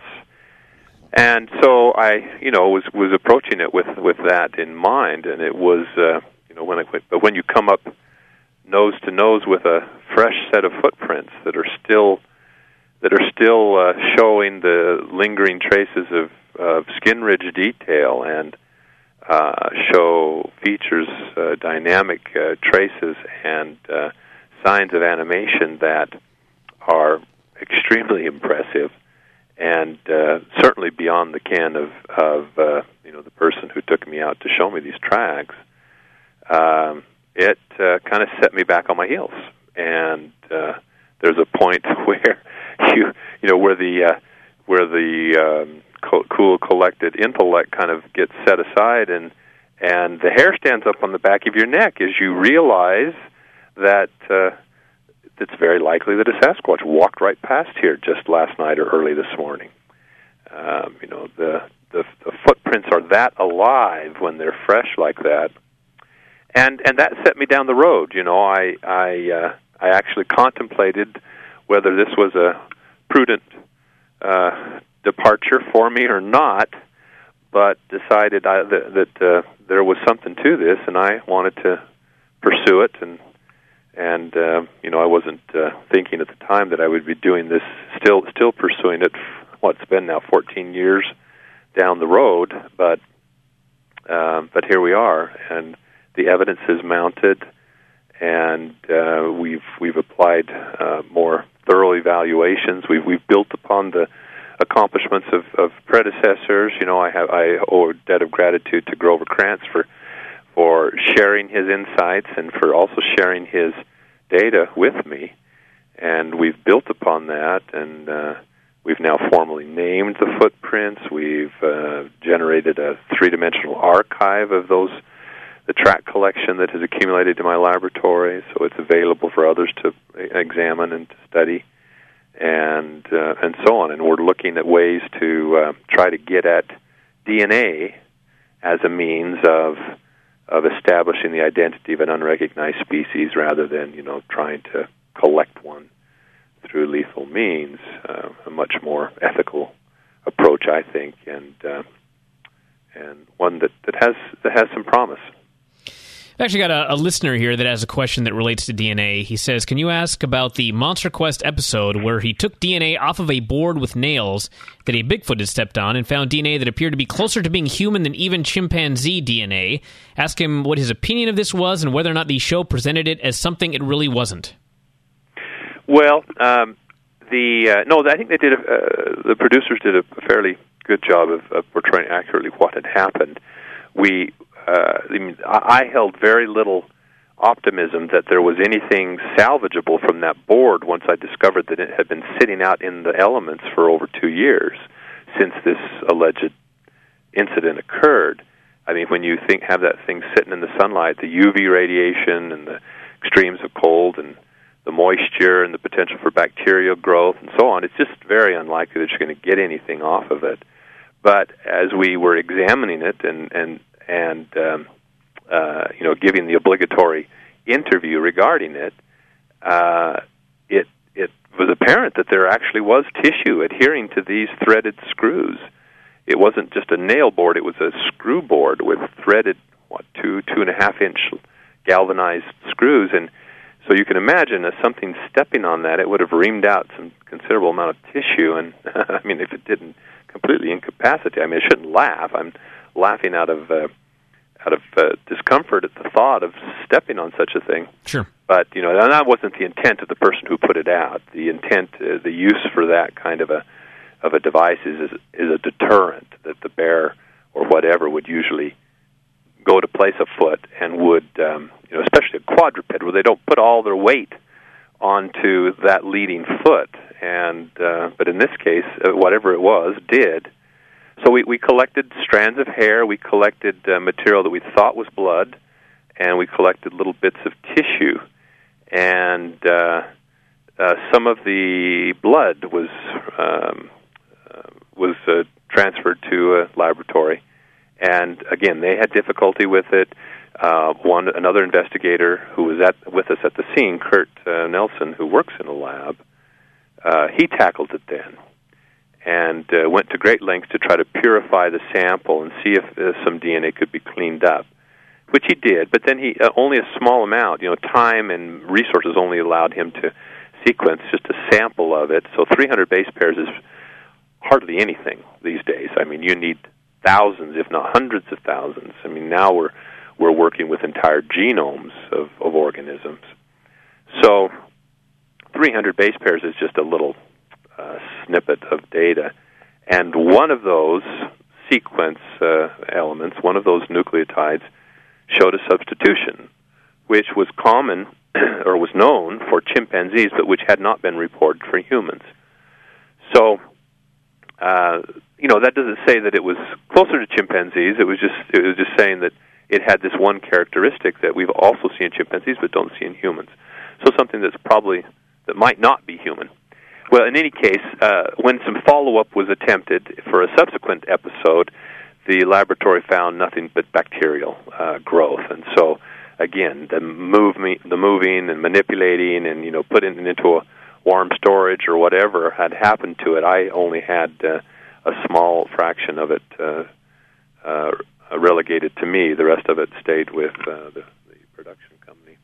And so I, you know, was was approaching it with, with that in mind, and it was, uh, you know, when I, but when you come up nose to nose with a fresh set of footprints that are still that are still uh, showing the lingering traces of, of skin ridge detail, and uh, show features, uh, dynamic uh, traces, and uh, signs of animation that are extremely impressive, and uh, certainly beyond the ken of, of uh, you know, the person who took me out to show me these tracks. Um, it uh, kind of set me back on my heels, and uh, there's a point where you you know where the uh, where the um, co- cool collected intellect kind of gets set aside, and and the hair stands up on the back of your neck as you realize that uh, it's very likely that a Sasquatch walked right past here just last night or early this morning. Um, you know, the, the the footprints are that alive when they're fresh like that, and and that set me down the road. You know, I I uh, I actually contemplated whether this was a prudent uh, departure for me or not, but decided I, that, that uh, there was something to this, and I wanted to pursue it. And and uh, you know, I wasn't uh, thinking at the time that I would be doing this, still still pursuing it. What's been now fourteen years down the road, but um, but here we are, and the evidence is mounted, and uh, we've we've applied uh, more thorough evaluations. We've we've built upon the accomplishments of, of predecessors. You know, I have I owe a debt of gratitude to Grover Krantz for for sharing his insights and for also sharing his data with me, and we've built upon that, and uh, we've now formally named the footprints. We've uh, generated a three-dimensional archive of those, the track collection that has accumulated in my laboratory, so it's available for others to examine and to study, and uh, and so on. And we're looking at ways to uh, try to get at D N A as a means of of establishing the identity of an unrecognized species, rather than, you know, trying to collect one through lethal means. Uh, a much more ethical approach, I think, and uh, and one that, that has that has some promise. I've actually got a, a listener here that has a question that relates to D N A. He says, can you ask about the Monster Quest episode where he took D N A off of a board with nails that a Bigfoot had stepped on and found D N A that appeared to be closer to being human than even chimpanzee D N A? Ask him what his opinion of this was and whether or not the show presented it as something it really wasn't. Well, um, the uh, no, I think they did. A, uh, the producers did a fairly good job of, of portraying accurately what had happened. We, uh, I, mean, I held very little optimism that there was anything salvageable from that board once I discovered that it had been sitting out in the elements for over two years since this alleged incident occurred. I mean, when you think have that thing sitting in the sunlight, the U V radiation and the extremes of cold and the moisture and the potential for bacterial growth and so on, it's just very unlikely that you're going to get anything off of it. But as we were examining it and and and um, uh, you know, giving the obligatory interview regarding it, uh, it it was apparent that there actually was tissue adhering to these threaded screws. It wasn't just a nail board; it was a screw board with threaded what two two and a half inch galvanized screws, and so you can imagine as something stepping on that, it would have reamed out some considerable amount of tissue. And I mean, if it didn't completely incapacitate, I mean, I shouldn't laugh. I'm laughing out of uh, out of uh, discomfort at the thought of stepping on such a thing. Sure. But you know, and that wasn't the intent of the person who put it out. The intent, uh, the use for that kind of a of a device is is, is a deterrent that the bear or whatever would usually go to place a foot and would, um, you know, especially a quadruped where they don't put all their weight onto that leading foot. And uh, but in this case, uh, whatever it was did. So we, we collected strands of hair, we collected uh, material that we thought was blood, and we collected little bits of tissue. And uh, uh, some of the blood was um, uh, was uh, transferred to a laboratory. And again, they had difficulty with it. Uh, one another investigator who was at with us at the scene, Kurt uh, Nelson, who works in a lab, uh, he tackled it then, and uh, went to great lengths to try to purify the sample and see if uh, some D N A could be cleaned up, which he did. But then he uh, only a small amount. You know, time and resources only allowed him to sequence just a sample of it. So three hundred base pairs is hardly anything these days. I mean, you need thousands, if not hundreds of thousands. I mean, now we're we're working with entire genomes of, of organisms. So three hundred base pairs is just a little uh, snippet of data. And one of those sequence uh, elements, one of those nucleotides, showed a substitution, which was common or was known for chimpanzees, but which had not been reported for humans. So, uh, you know, that doesn't say that it was closer to chimpanzees. It was just it was just saying that it had this one characteristic that we've also seen in chimpanzees but don't see in humans. So something that's probably, that might not be human. Well, in any case, uh, when some follow-up was attempted for a subsequent episode, the laboratory found nothing but bacterial uh, growth. And so, again, the, move me, the moving and manipulating and, you know, putting it into a warm storage or whatever had happened to it, I only had uh, a small fraction of it uh, uh, relegated to me. The rest of it stayed with uh, the, the production company.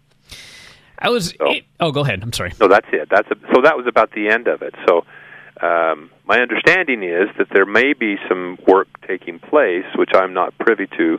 I was. So, it, oh, go ahead. I'm sorry. No, that's it. That's a, so that was about the end of it. So um, my understanding is that there may be some work taking place, which I'm not privy to,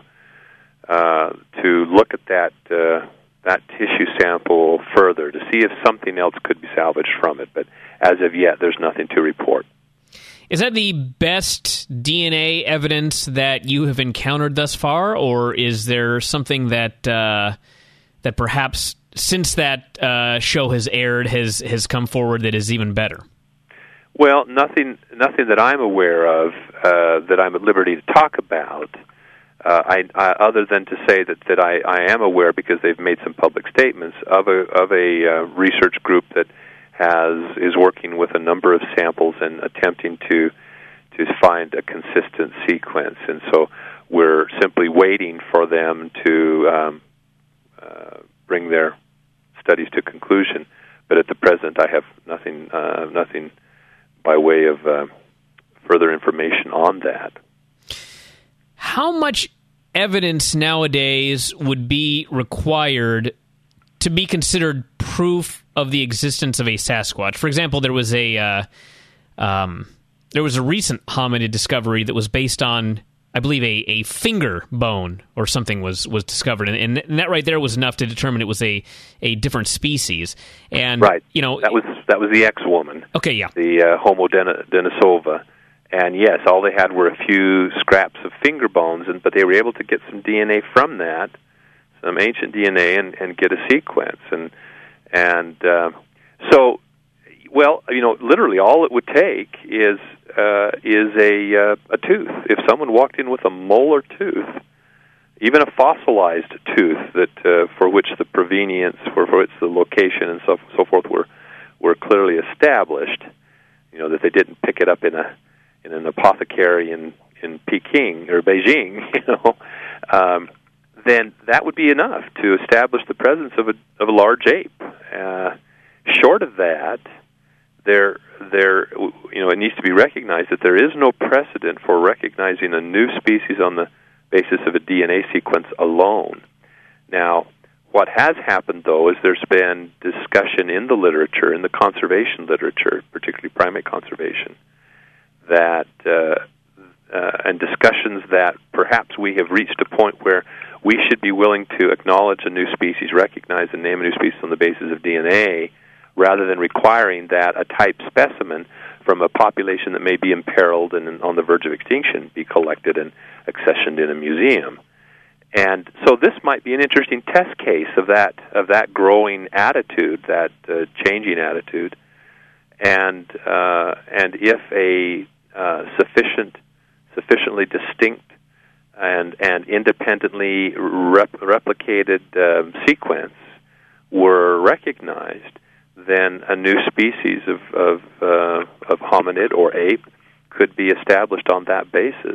uh, to look at that uh, that tissue sample further to see if something else could be salvaged from it. But as of yet, there's nothing to report. Is that the best D N A evidence that you have encountered thus far, or is there something that uh, that perhaps since that uh, show has aired has has come forward that is even better? Well, nothing nothing that I'm aware of uh, that I'm at liberty to talk about. Uh, I, I, other than to say that, that I, I am aware, because they've made some public statements of a of a uh, research group that has is working with a number of samples and attempting to to find a consistent sequence, and so we're simply waiting for them to um, uh, bring their studies to conclusion. But at the present, I have nothing uh, nothing by way of uh, further information on that. How much evidence nowadays would be required to be considered proof of the existence of a Sasquatch? For example, there was a uh, um, there was a recent hominid discovery that was based on, I believe, a, a finger bone or something was, was discovered, and, and that right there was enough to determine it was a, a different species. And right, you know, that was that was the ex-woman. Okay, yeah, the uh, Homo denisova. And yes, all they had were a few scraps of finger bones, and but they were able to get some D N A from that, some ancient D N A, and, and get a sequence. And and uh, so, well, you know, literally all it would take is uh, is a uh, a tooth. If someone walked in with a molar tooth, even a fossilized tooth that uh, for which the provenience, for, for which the location and so so forth were were clearly established, you know, that they didn't pick it up in a in an apothecary in, in Peking or Beijing, you know, um, then that would be enough to establish the presence of a of a large ape. Uh, short of that, there there you know it needs to be recognized that there is no precedent for recognizing a new species on the basis of a D N A sequence alone. Now, what has happened, though, is there's been discussion in the literature, in the conservation literature, particularly primate conservation, that uh, uh, and discussions that perhaps we have reached a point where we should be willing to acknowledge a new species, recognize and name a new species on the basis of D N A, rather than requiring that a type specimen from a population that may be imperiled and on the verge of extinction be collected and accessioned in a museum. And so this might be an interesting test case of that of that growing attitude, that uh, changing attitude, and uh, and if a uh, sufficient, sufficiently distinct and and independently rep- replicated uh, sequence were recognized, then a new species of of, uh, of hominid or ape could be established on that basis.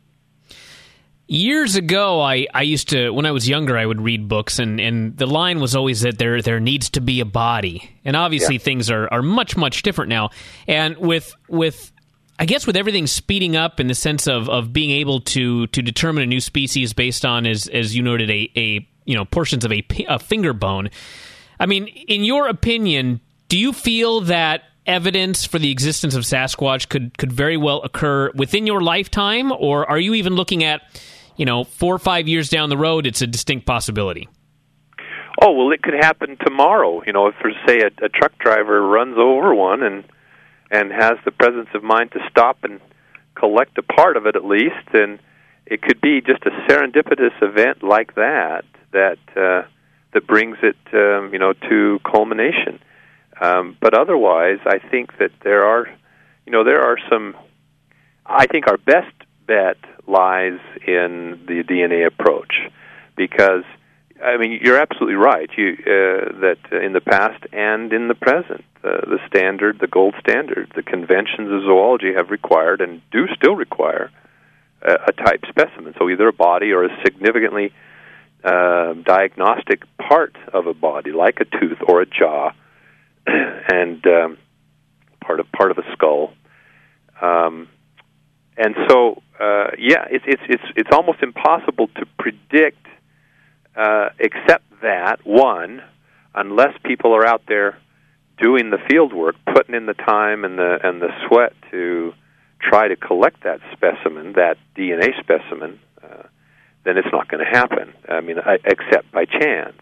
Years ago, I, I used to, when I was younger, I would read books, and, and the line was always that there there needs to be a body. And obviously, yeah. things are, are much, much different now. And with, with I guess with everything speeding up in the sense of, of being able to, to determine a new species based on, as as you noted, a, a you know portions of a, a finger bone, I mean, in your opinion, do you feel that evidence for the existence of Sasquatch could, could very well occur within your lifetime, or are you even looking at, you know, four or five years down the road, it's a distinct possibility? Oh, well, it could happen tomorrow. You know, if, for say, a, a truck driver runs over one and and has the presence of mind to stop and collect a part of it at least, then it could be just a serendipitous event like that that uh, that brings it, um, you know, to culmination. Um, but otherwise, I think that there are, you know, there are some. I think our best bet lies in the D N A approach, because, I mean, you're absolutely right. You uh, that in the past and in the present, uh, the standard, the gold standard, the conventions of zoology have required and do still require a, a type specimen. So either a body or a significantly uh, diagnostic part of a body, like a tooth or a jaw, and um, part of part of a skull. Um, and so, uh, yeah, it's it's it's it's almost impossible to predict, uh, except that one, unless people are out there doing the field work, putting in the time and the and the sweat to try to collect that specimen, that D N A specimen, uh, then it's not going to happen. I mean, I, except by chance.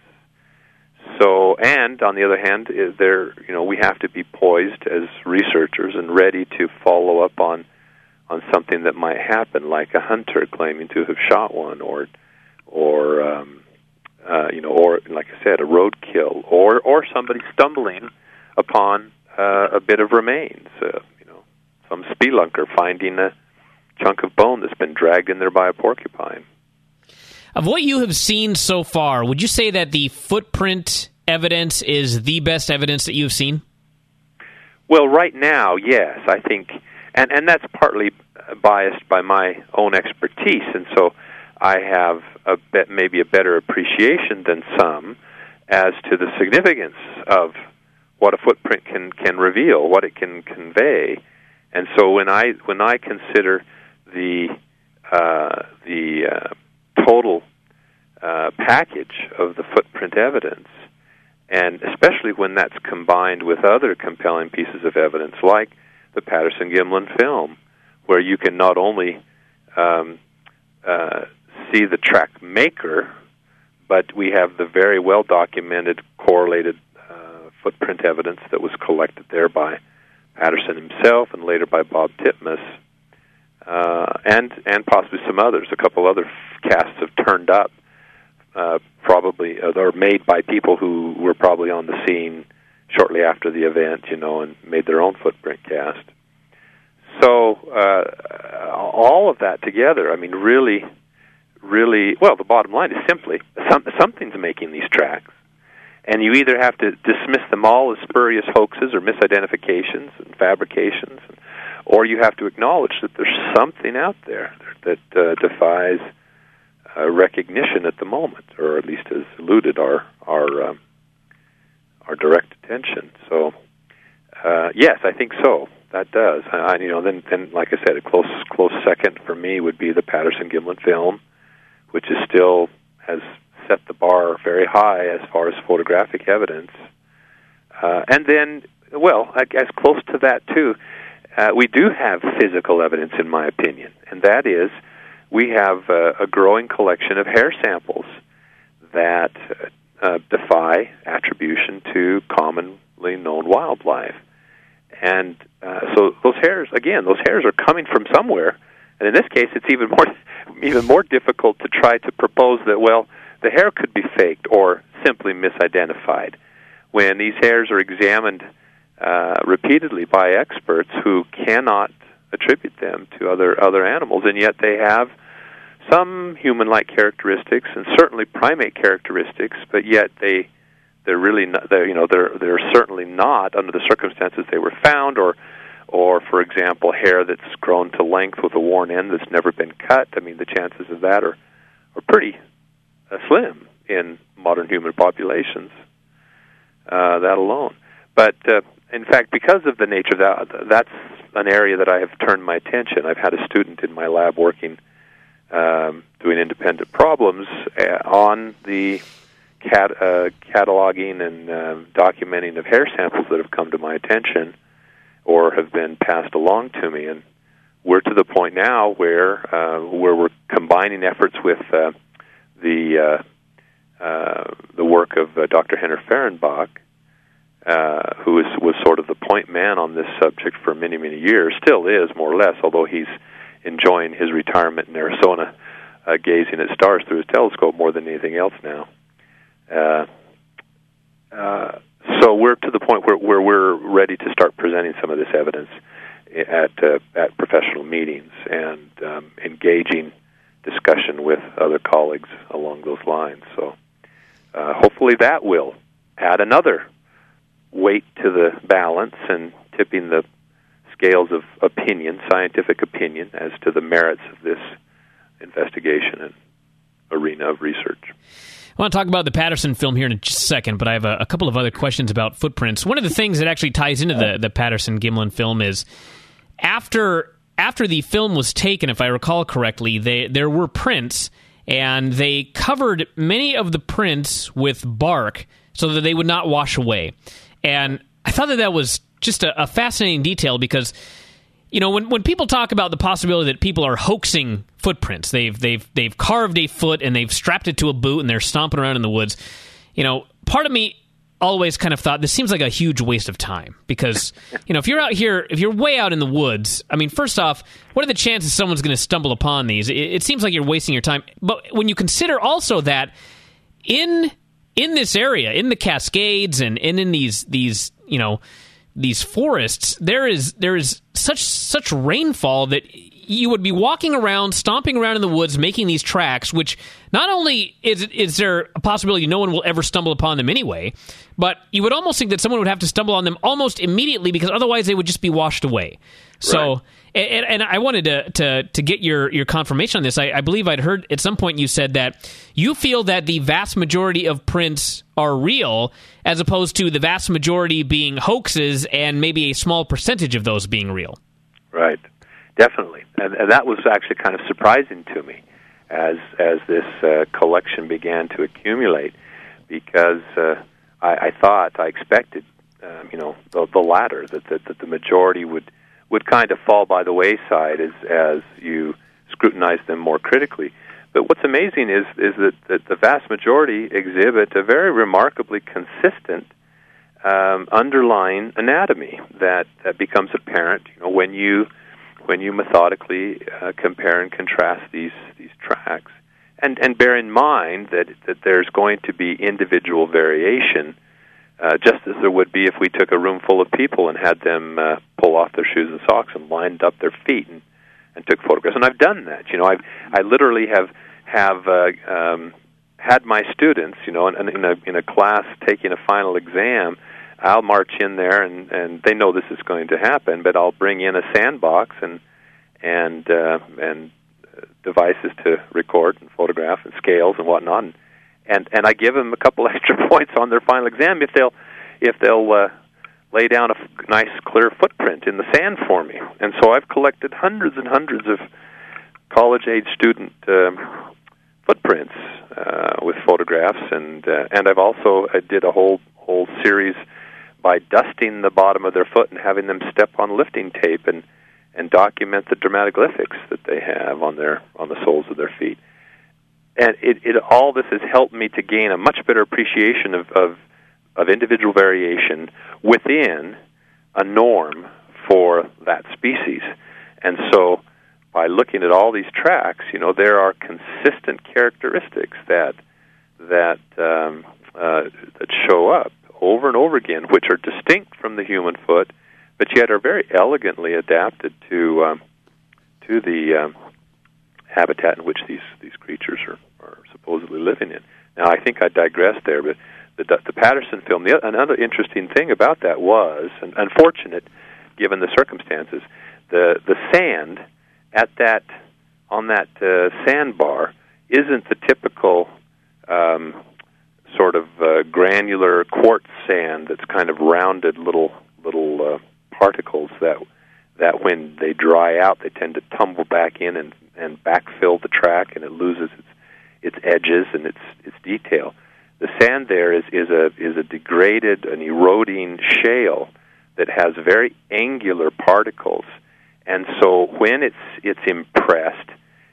So, and on the other hand, is there, you know, we have to be poised as researchers and ready to follow up on on something that might happen, like a hunter claiming to have shot one, or or um, uh, you know, or like I said, a roadkill, or or somebody stumbling upon uh, a bit of remains. Uh, you know, some spelunker finding a chunk of bone that's been dragged in there by a porcupine. Of what you have seen so far, would you say that the footprint evidence is the best evidence that you've seen? Well, right now, yes, I think, and, and that's partly biased by my own expertise, and so I have a bit, maybe a better appreciation than some as to the significance of what a footprint can, can reveal, what it can convey. And so when I when I consider the uh, the uh, total uh, package of the footprint evidence, and especially when that's combined with other compelling pieces of evidence, like the Patterson-Gimlin film, where you can not only um, uh, see the track maker, but we have the very well-documented, correlated uh, footprint evidence that was collected there by Patterson himself and later by Bob Titmus, uh, and and possibly some others. A couple other casts have turned up, uh, probably, uh, or made by people who were probably on the scene shortly after the event, you know, and made their own footprint cast. So uh, all of that together, I mean, really, really, well, the bottom line is simply some, something's making these tracks. And you either have to dismiss them all as spurious hoaxes or misidentifications and fabrications, or you have to acknowledge that there's something out there that uh, defies uh, recognition at the moment, or at least has eluded our our um, our direct attention. So, uh, yes, I think so. That does. I, you know, then, then, like I said, a close close second for me would be the Patterson-Gimlin film, which is still has set the bar very high as far as photographic evidence. Uh, and then, well, I guess close to that too, uh, we do have physical evidence, in my opinion, and that is we have uh, a growing collection of hair samples that uh, defy attribution to commonly known wildlife. And uh, so those hairs, again, those hairs are coming from somewhere. And in this case, it's even more even more difficult to try to propose that, well, the hair could be faked or simply misidentified when these hairs are examined uh, repeatedly by experts who cannot attribute them to other other animals, and yet they have some human-like characteristics and certainly primate characteristics, but yet they they're really not, they're, you know they're they're certainly not under the circumstances they were found, or or for example, hair that's grown to length with a worn end that's never been cut. I mean, the chances of that are are pretty uh, slim in modern human populations. Uh, that alone, but uh, in fact, because of the nature of that, that's an area that I have turned my attention. I've had a student in my lab working, um, doing independent problems uh, on the cat, uh, cataloging and uh, documenting of hair samples that have come to my attention or have been passed along to me. And we're to the point now where uh, where we're combining efforts with uh, the uh, uh, the work of uh, Doctor Henner Fehrenbach, uh, who is, was sort of the point man on this subject for many, many years, still is, more or less, although he's enjoying his retirement in Arizona, uh, gazing at stars through his telescope more than anything else now. Uh, uh, so we're to the point where, where we're ready to start presenting some of this evidence at uh, at professional meetings and um, engaging discussion with other colleagues along those lines. So uh, hopefully that will add another weight to the balance and tipping the scales of opinion, scientific opinion, as to the merits of this investigation and arena of research. I want to talk about the Patterson film here in just a second, but I have a, a couple of other questions about footprints. One of the things that actually ties into the, the Patterson-Gimlin film is after after the film was taken, if I recall correctly, they, there were prints, and they covered many of the prints with bark so that they would not wash away. And I thought that that was just a, a fascinating detail because, you know, when when people talk about the possibility that people are hoaxing footprints, they've they've they've carved a foot and they've strapped it to a boot and they're stomping around in the woods. You know, part of me always kind of thought this seems like a huge waste of time because, you know, if you're out here, if you're way out in the woods, I mean, first off, what are the chances someone's going to stumble upon these? It, it seems like you're wasting your time. But when you consider also that in in this area, in the Cascades and, and in these these you know these forests, there is there is such such rainfall that you would be walking around, stomping around in the woods, making these tracks, which not only is is there a possibility no one will ever stumble upon them anyway, but you would almost think that someone would have to stumble on them almost immediately because otherwise they would just be washed away. So, right. and, and I wanted to, to, to get your, your confirmation on this. I, I believe I'd heard at some point you said that you feel that the vast majority of prints are real as opposed to the vast majority being hoaxes and maybe a small percentage of those being real. Right. Definitely, and, and that was actually kind of surprising to me as as this uh, collection began to accumulate, because uh, I, I thought, I expected, um, you know, the, the latter, that, that that the majority would would kind of fall by the wayside as as you scrutinize them more critically. But what's amazing is is that, that the vast majority exhibit a very remarkably consistent um, underlying anatomy that, that becomes apparent, you know, when you when you methodically uh, compare and contrast these these tracks, and and bear in mind that that there's going to be individual variation, uh, just as there would be if we took a room full of people and had them uh, pull off their shoes and socks and lined up their feet and, and took photographs. And I've done that. You know, I I literally have have uh, um, had my students, you know, in, in a in a class taking a final exam. I'll march in there, and, and they know this is going to happen, but I'll bring in a sandbox and and uh, and devices to record and photograph and scales and whatnot, and and, and I give them a couple extra points on their final exam if they'll if they'll uh, lay down a f- nice clear footprint in the sand for me. And so I've collected hundreds and hundreds of college-age student um, footprints. footprints uh, with photographs, and uh, and I've also I did a whole whole series by dusting the bottom of their foot and having them step on lifting tape and and document the dermatoglyphics that they have on their on the soles of their feet. And it, it all this has helped me to gain a much better appreciation of, of of individual variation within a norm for that species. And so by looking at all these tracks, you know, there are consistent characteristics that that um, uh, that show up over and over again, which are distinct from the human foot, but yet are very elegantly adapted to um, to the um, habitat in which these, these creatures are, are supposedly living in. Now, I think I digressed there, but the, the Patterson film, the, another interesting thing about that was, and unfortunate given the circumstances, the the sand at that on that uh, sandbar isn't the typical um, sort of uh, granular quartz sand that's kind of rounded little little uh, particles that that when they dry out they tend to tumble back in and, and backfill the track, and it loses its its edges and its its detail. The sand there is, is a is a degraded, an eroding shale that has very angular particles. And so when it's it's impressed,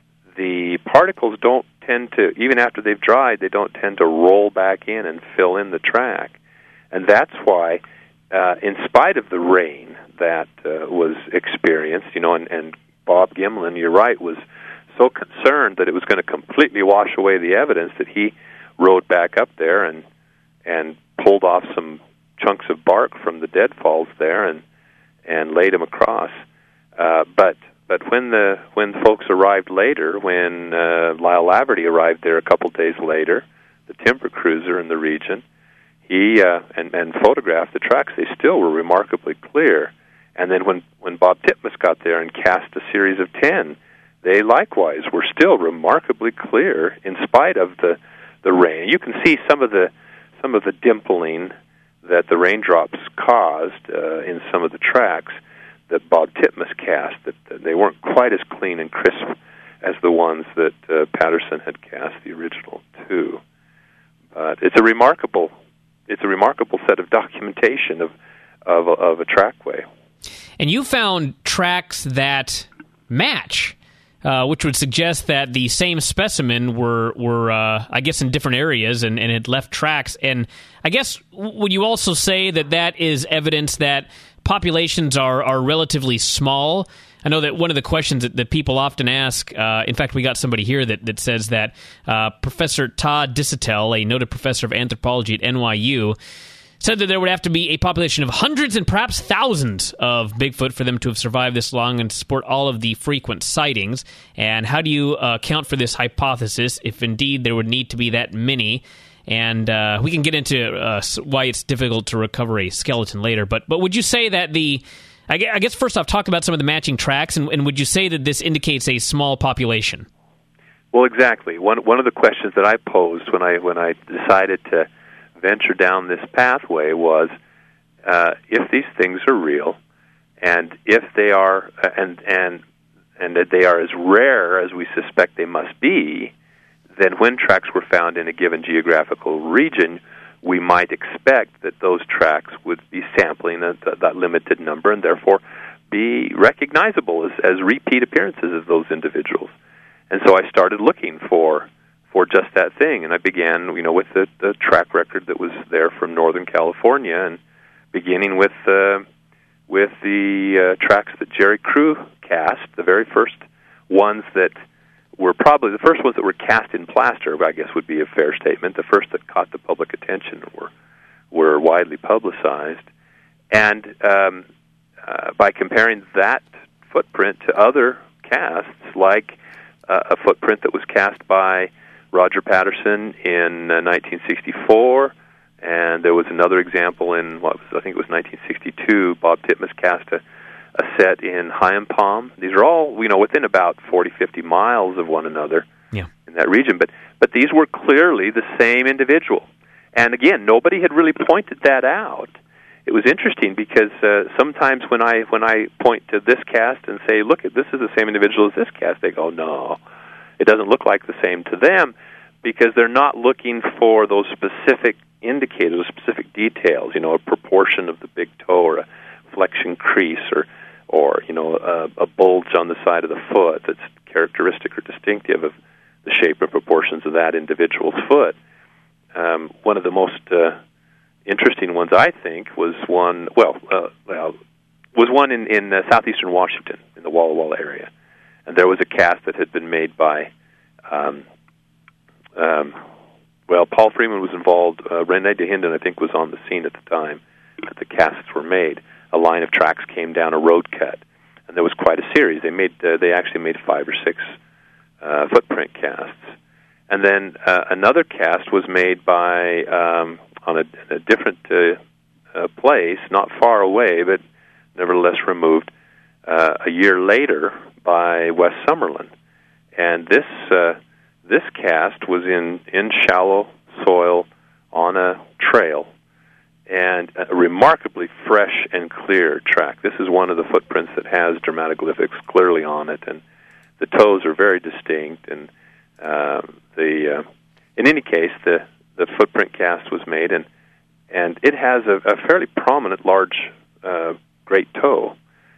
the particles don't tend to, even after they've dried, they don't tend to roll back in and fill in the track. And that's why, uh, in spite of the rain that uh, was experienced, you know, and, and Bob Gimlin, you're right, was so concerned that it was going to completely wash away the evidence that he rode back up there and and pulled off some chunks of bark from the deadfalls there and and laid them across. Uh, but but when the when folks arrived later, when uh, Lyle Laverty arrived there a couple days later, the timber cruiser in the region, he uh, and and photographed the tracks. They still were remarkably clear. And then when when Bob Titmus got there and cast a series of ten, they likewise were still remarkably clear in spite of the the rain. You can see some of the some of the dimpling that the raindrops caused uh, in some of the tracks that Bob Titmus cast, that, that they weren't quite as clean and crisp as the ones that uh, Patterson had cast, the original two. But it's a remarkable, it's a remarkable set of documentation of of, of a trackway. And you found tracks that match, uh, which would suggest that the same specimen were were uh, I guess in different areas and, and had left tracks. And I guess would you also say that that is evidence that populations are, are relatively small? I know that one of the questions that, that people often ask, uh, in fact, we got somebody here that, that says that uh, Professor Todd Disotell, a noted professor of anthropology at N Y U, said that there would have to be a population of hundreds and perhaps thousands of Bigfoot for them to have survived this long and to support all of the frequent sightings. And how do you uh, account for this hypothesis if indeed there would need to be that many? And uh, we can get into uh, why it's difficult to recover a skeleton later. But but would you say that the, I guess first off, talk about some of the matching tracks, and, and would you say that this indicates a small population? Well, exactly. One one of the questions that I posed when I when I decided to venture down this pathway was, uh, if these things are real, and if they are, and and and that they are as rare as we suspect they must be, then when tracks were found in a given geographical region, we might expect that those tracks would be sampling a, that, that limited number and therefore be recognizable as, as repeat appearances of those individuals. And so I started looking for for just that thing, and I began, you know, with the, the track record that was there from Northern California, and beginning with uh, with the uh, tracks that Jerry Crew cast, the very first ones that were probably the first ones that were cast in plaster, I guess would be a fair statement. The first that caught the public attention were were widely publicized. And um, uh, by comparing that footprint to other casts, like uh, a footprint that was cast by Roger Patterson in uh, nineteen sixty-four, and there was another example in, what was, I think it was nineteen sixty-two, Bob Titmus cast a a set in Hyam Palm. These are all, you know, within about forty, fifty miles of one another yeah. in that region. But but these were clearly the same individual. And again, nobody had really pointed that out. It was interesting because uh, sometimes when I when I point to this cast and say, look, this is the same individual as this cast, they go, no, it doesn't look like the same to them. because they're not looking for those specific indicators, specific details, you know, a proportion of the big toe or a flexion crease or, or you know, a, a bulge on the side of the foot that's characteristic or distinctive of the shape and proportions of that individual's foot. Um, one of the most uh, interesting ones, I think, was one, well, uh, well was one in, in uh, southeastern Washington, in the Walla Walla area. And there was a cast that had been made by, um, um, well, Paul Freeman was involved. Uh, Rene DeHinden, I think, was on the scene at the time that the casts were made. A line of tracks came down a road cut, and there was quite a series. They made, uh, they actually made five or six uh, footprint casts. And then uh, another cast was made by um, on a, a different uh, uh, place, not far away, but nevertheless removed, uh, a year later by Wes Summerlin. And this uh, this cast was in, in shallow soil on a trail, and a remarkably fresh and clear track. This is one of the footprints that has dermatoglyphics clearly on it, and the toes are very distinct. And uh, the uh, in any case, the, the footprint cast was made, and and it has a, a fairly prominent large uh, great toe,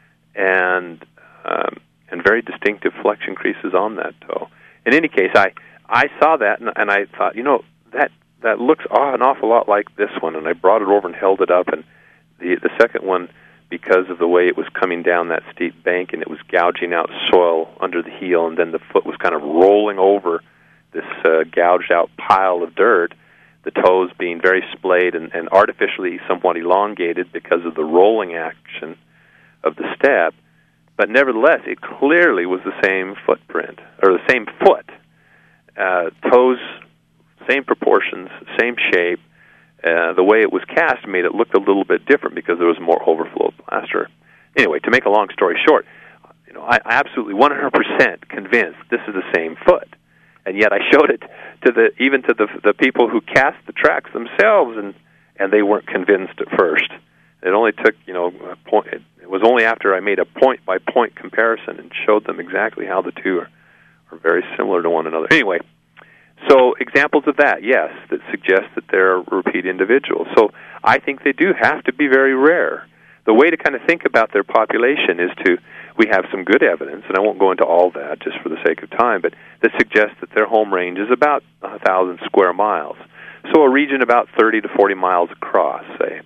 and um, and very distinctive flexion creases on that toe. In any case, I, I saw that, and, and I thought, you know, that that looks an awful lot like this one, and I brought it over and held it up, and the the second one, because of the way it was coming down that steep bank, and it was gouging out soil under the heel, and then the foot was kind of rolling over this uh, gouged out pile of dirt, the toes being very splayed and, and artificially somewhat elongated because of the rolling action of the step. But nevertheless, it clearly was the same footprint, or the same foot. Uh, toes, same proportions, same shape. Uh, the way it was cast made it look a little bit different because there was more overflow plaster. Anyway, to make a long story short, you know, I, I absolutely one hundred percent convinced this is the same foot. And yet I showed it to the even to the the people who cast the tracks themselves, and, and they weren't convinced at first. It only took, you know, a point. It, it was only after I made a point by point comparison and showed them exactly how the two are, are very similar to one another. Anyway, so examples of that, yes, that suggest that they're repeat individuals. So I think they do have to be very rare. The way to kind of think about their population is to, we have some good evidence, and I won't go into all that just for the sake of time, but that suggests that their home range is about one thousand square miles. So a region about thirty to forty miles across, say.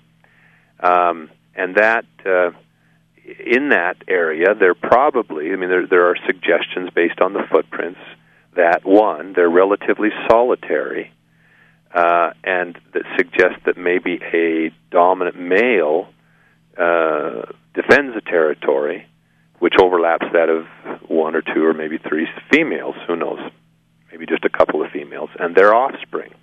Um, and that, uh, in that area, they're probably, I mean, there, there are suggestions based on the footprints that, one, they're relatively solitary, uh, and that suggests that maybe a dominant male uh, defends the territory, which overlaps that of one or two or maybe three females, who knows, maybe just a couple of females, and their offspring.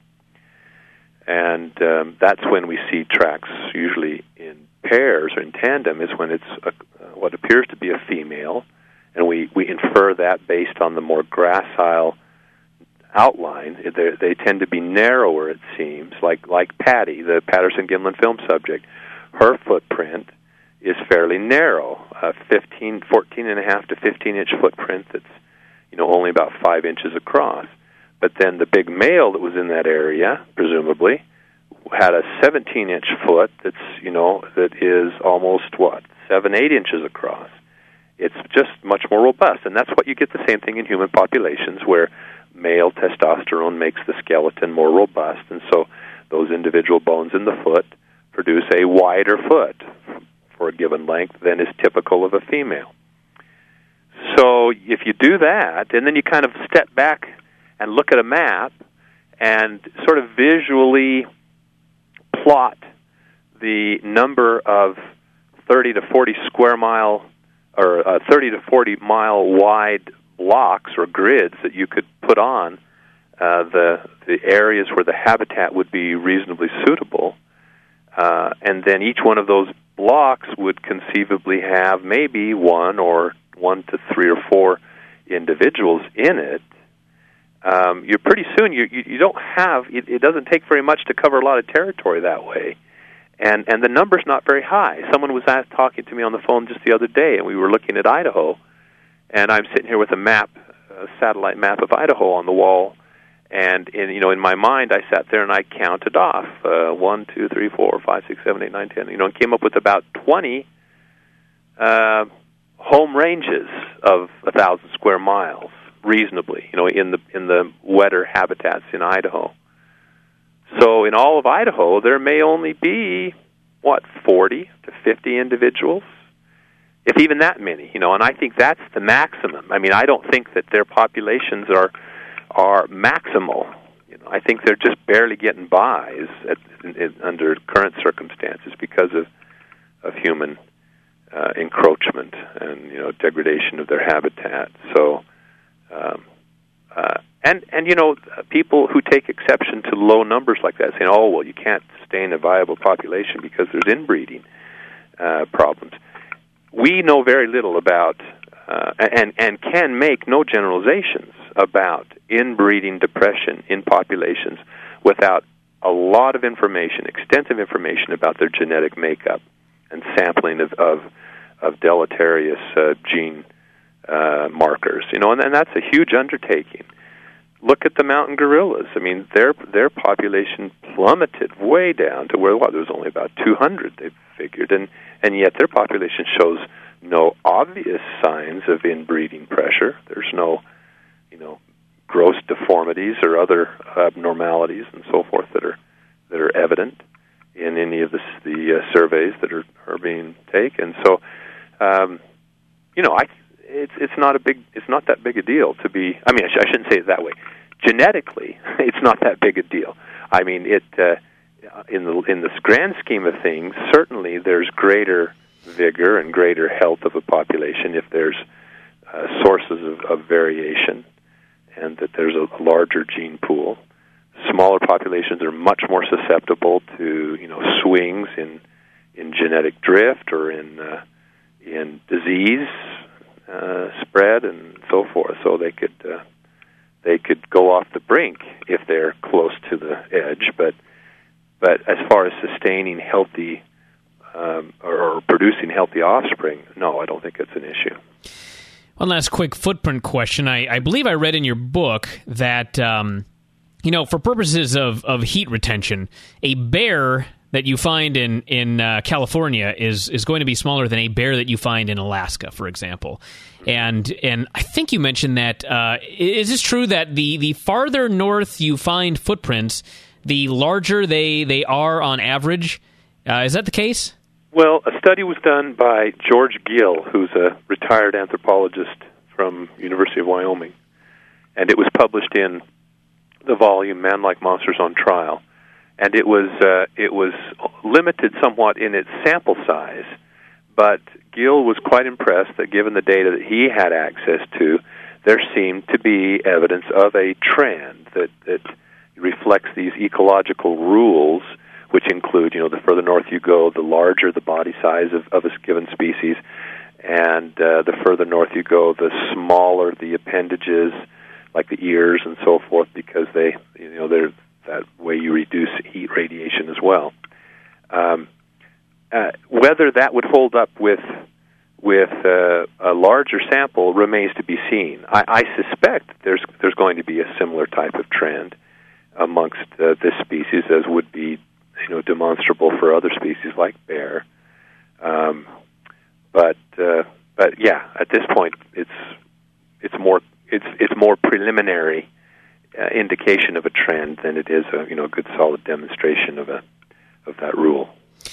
And um, that's when we see tracks, usually in pairs or in tandem, is when it's a, what appears to be a female, and we, we infer that based on the more gracile outline. They, they tend to be narrower, it seems, like like Patty, the Patterson-Gimlin film subject. Her footprint is fairly narrow, a fifteen, fourteen and a half to fifteen inch footprint that's, you know, only about five inches across. But then the big male that was in that area, presumably, had a seventeen inch foot that's, you know, that is almost, what, seven, eight inches across. It's just much more robust, and that's what you get the same thing in human populations, where male testosterone makes the skeleton more robust, and so those individual bones in the foot produce a wider foot for a given length than is typical of a female. So if you do that, and then you kind of step back and look at a map and sort of visually plot the number of thirty to forty square mile or uh, thirty to forty mile wide blocks or grids that you could put on uh, the the areas where the habitat would be reasonably suitable, uh, and then each one of those blocks would conceivably have maybe one or one to three or four individuals in it. Um, you're pretty soon you you, you don't have it, it doesn't take very much to cover a lot of territory that way. And and the number's not very high. Someone was asked, talking to me on the phone just the other day, and we were looking at Idaho, and I'm sitting here with a map, a satellite map of Idaho on the wall, And in you know, in my mind, I sat there and I counted off uh, one, two, three, four, five, six, seven, eight, nine, ten. You know, and came up with about twenty uh, home ranges of a thousand square miles, reasonably. You know, in the in the wetter habitats in Idaho. So in all of Idaho, there may only be what forty to fifty individuals, if even that many. You know, and I think that's the maximum. I mean, I don't think that their populations are. are maximal. You know, I think they're just barely getting by is at, in, in, under current circumstances because of of human uh, encroachment and you know degradation of their habitat. So, um, uh, and and you know people who take exception to low numbers like that, saying, "Oh, well, you can't sustain a viable population because there's inbreeding uh, problems." We know very little about uh, and and can make no generalizations about inbreeding depression in populations without a lot of information, extensive information about their genetic makeup and sampling of of, of deleterious uh, gene uh, markers. You know, and, and that's a huge undertaking. Look at the mountain gorillas. I mean, their their population plummeted way down to where what there was only about two hundred. They figured, and and yet their population shows no obvious signs of inbreeding pressure. There's no you know, gross deformities or other abnormalities and so forth that are that are evident in any of the, the uh, surveys that are, are being taken. So, um, you know, I it's it's not a big it's not that big a deal to be. I mean, I, sh- I shouldn't say it that way. Genetically, it's not that big a deal. I mean, it uh, in the in the grand scheme of things, certainly there's greater vigor and greater health of a population if there's uh, sources of, of variation, and that there's a larger gene pool. Smaller populations are much more susceptible to, you know, swings in in genetic drift or in uh, in disease uh, spread and so forth. So they could uh, they could go off the brink if they're close to the edge. But but as far as sustaining healthy um, or, or producing healthy offspring, no, I don't think it's an issue. One last quick footprint question. I, I believe I read in your book that, um, you know, for purposes of, of heat retention, a bear that you find in, in uh, California is, is going to be smaller than a bear that you find in Alaska, for example. And and I think you mentioned that, uh, is this true that the, the farther north you find footprints, the larger they, they are on average? Uh, is that the case? Well, a study was done by George Gill, who's a retired anthropologist from University of Wyoming, and it was published in the volume "Man Like Monsters on Trial." And it was uh, it was limited somewhat in its sample size, but Gill was quite impressed that given the data that he had access to, there seemed to be evidence of a trend that that reflects these ecological rules, which include, you know, the further north you go, the larger the body size of, of a given species, and uh, the further north you go, the smaller the appendages, like the ears and so forth, because they, you know, they're that way you reduce heat radiation as well. Um, uh, whether that would hold up with with uh, a larger sample remains to be seen. I, I suspect there's there's going to be a similar type of trend amongst uh, this species as would be, you know, demonstrable for other species like bear. Um, but uh, but yeah, at this point, it's it's more it's it's more preliminary uh, indication of a trend than it is a you know good solid demonstration of a of that rule.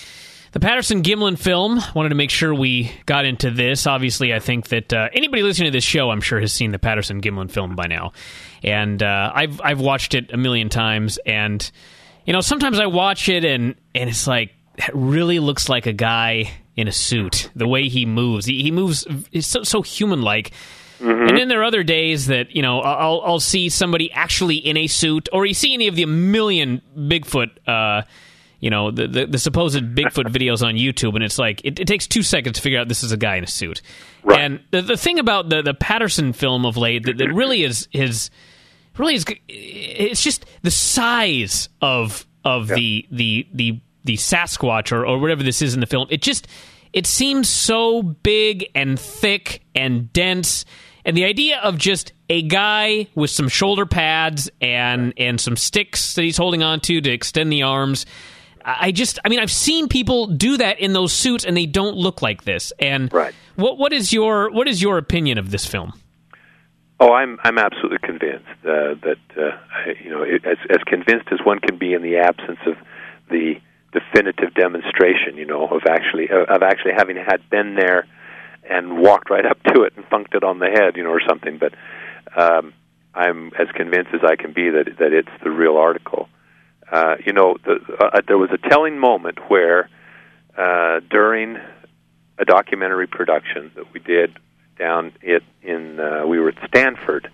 The Patterson-Gimlin film, wanted to make sure we got into this. Obviously, I think that uh, anybody listening to this show, I'm sure, has seen the Patterson-Gimlin film by now. And uh, I've I've watched it a million times, and you know, sometimes I watch it and, and it's like, it really looks like a guy in a suit. The way he moves, he, he moves is so, so human-like. Mm-hmm. And then there are other days that, you know, I'll I'll see somebody actually in a suit, or you see any of the million Bigfoot, uh, you know, the, the the supposed Bigfoot videos on YouTube, and it's like it, it takes two seconds to figure out this is a guy in a suit. Right. And the the thing about the the Patterson film of late that, that really is is really is it's just the size of of yeah. the the the the Sasquatch or, or whatever this is in the film. It just it seems so big and thick and dense, and the idea of just a guy with some shoulder pads and and some sticks that he's holding onto to extend the arms. I just, I mean, I've seen people do that in those suits, and they don't look like this. And right. what what is your what is your opinion of this film? Oh, I'm I'm absolutely convinced uh, that uh, I, you know as as convinced as one can be in the absence of the definitive demonstration, you know, of actually of actually having had been there and walked right up to it and thunked it on the head, you know, or something. But um, I'm as convinced as I can be that that it's the real article. Uh, you know, the, uh, there was a telling moment where uh, during a documentary production that we did down it in uh, we were at Stanford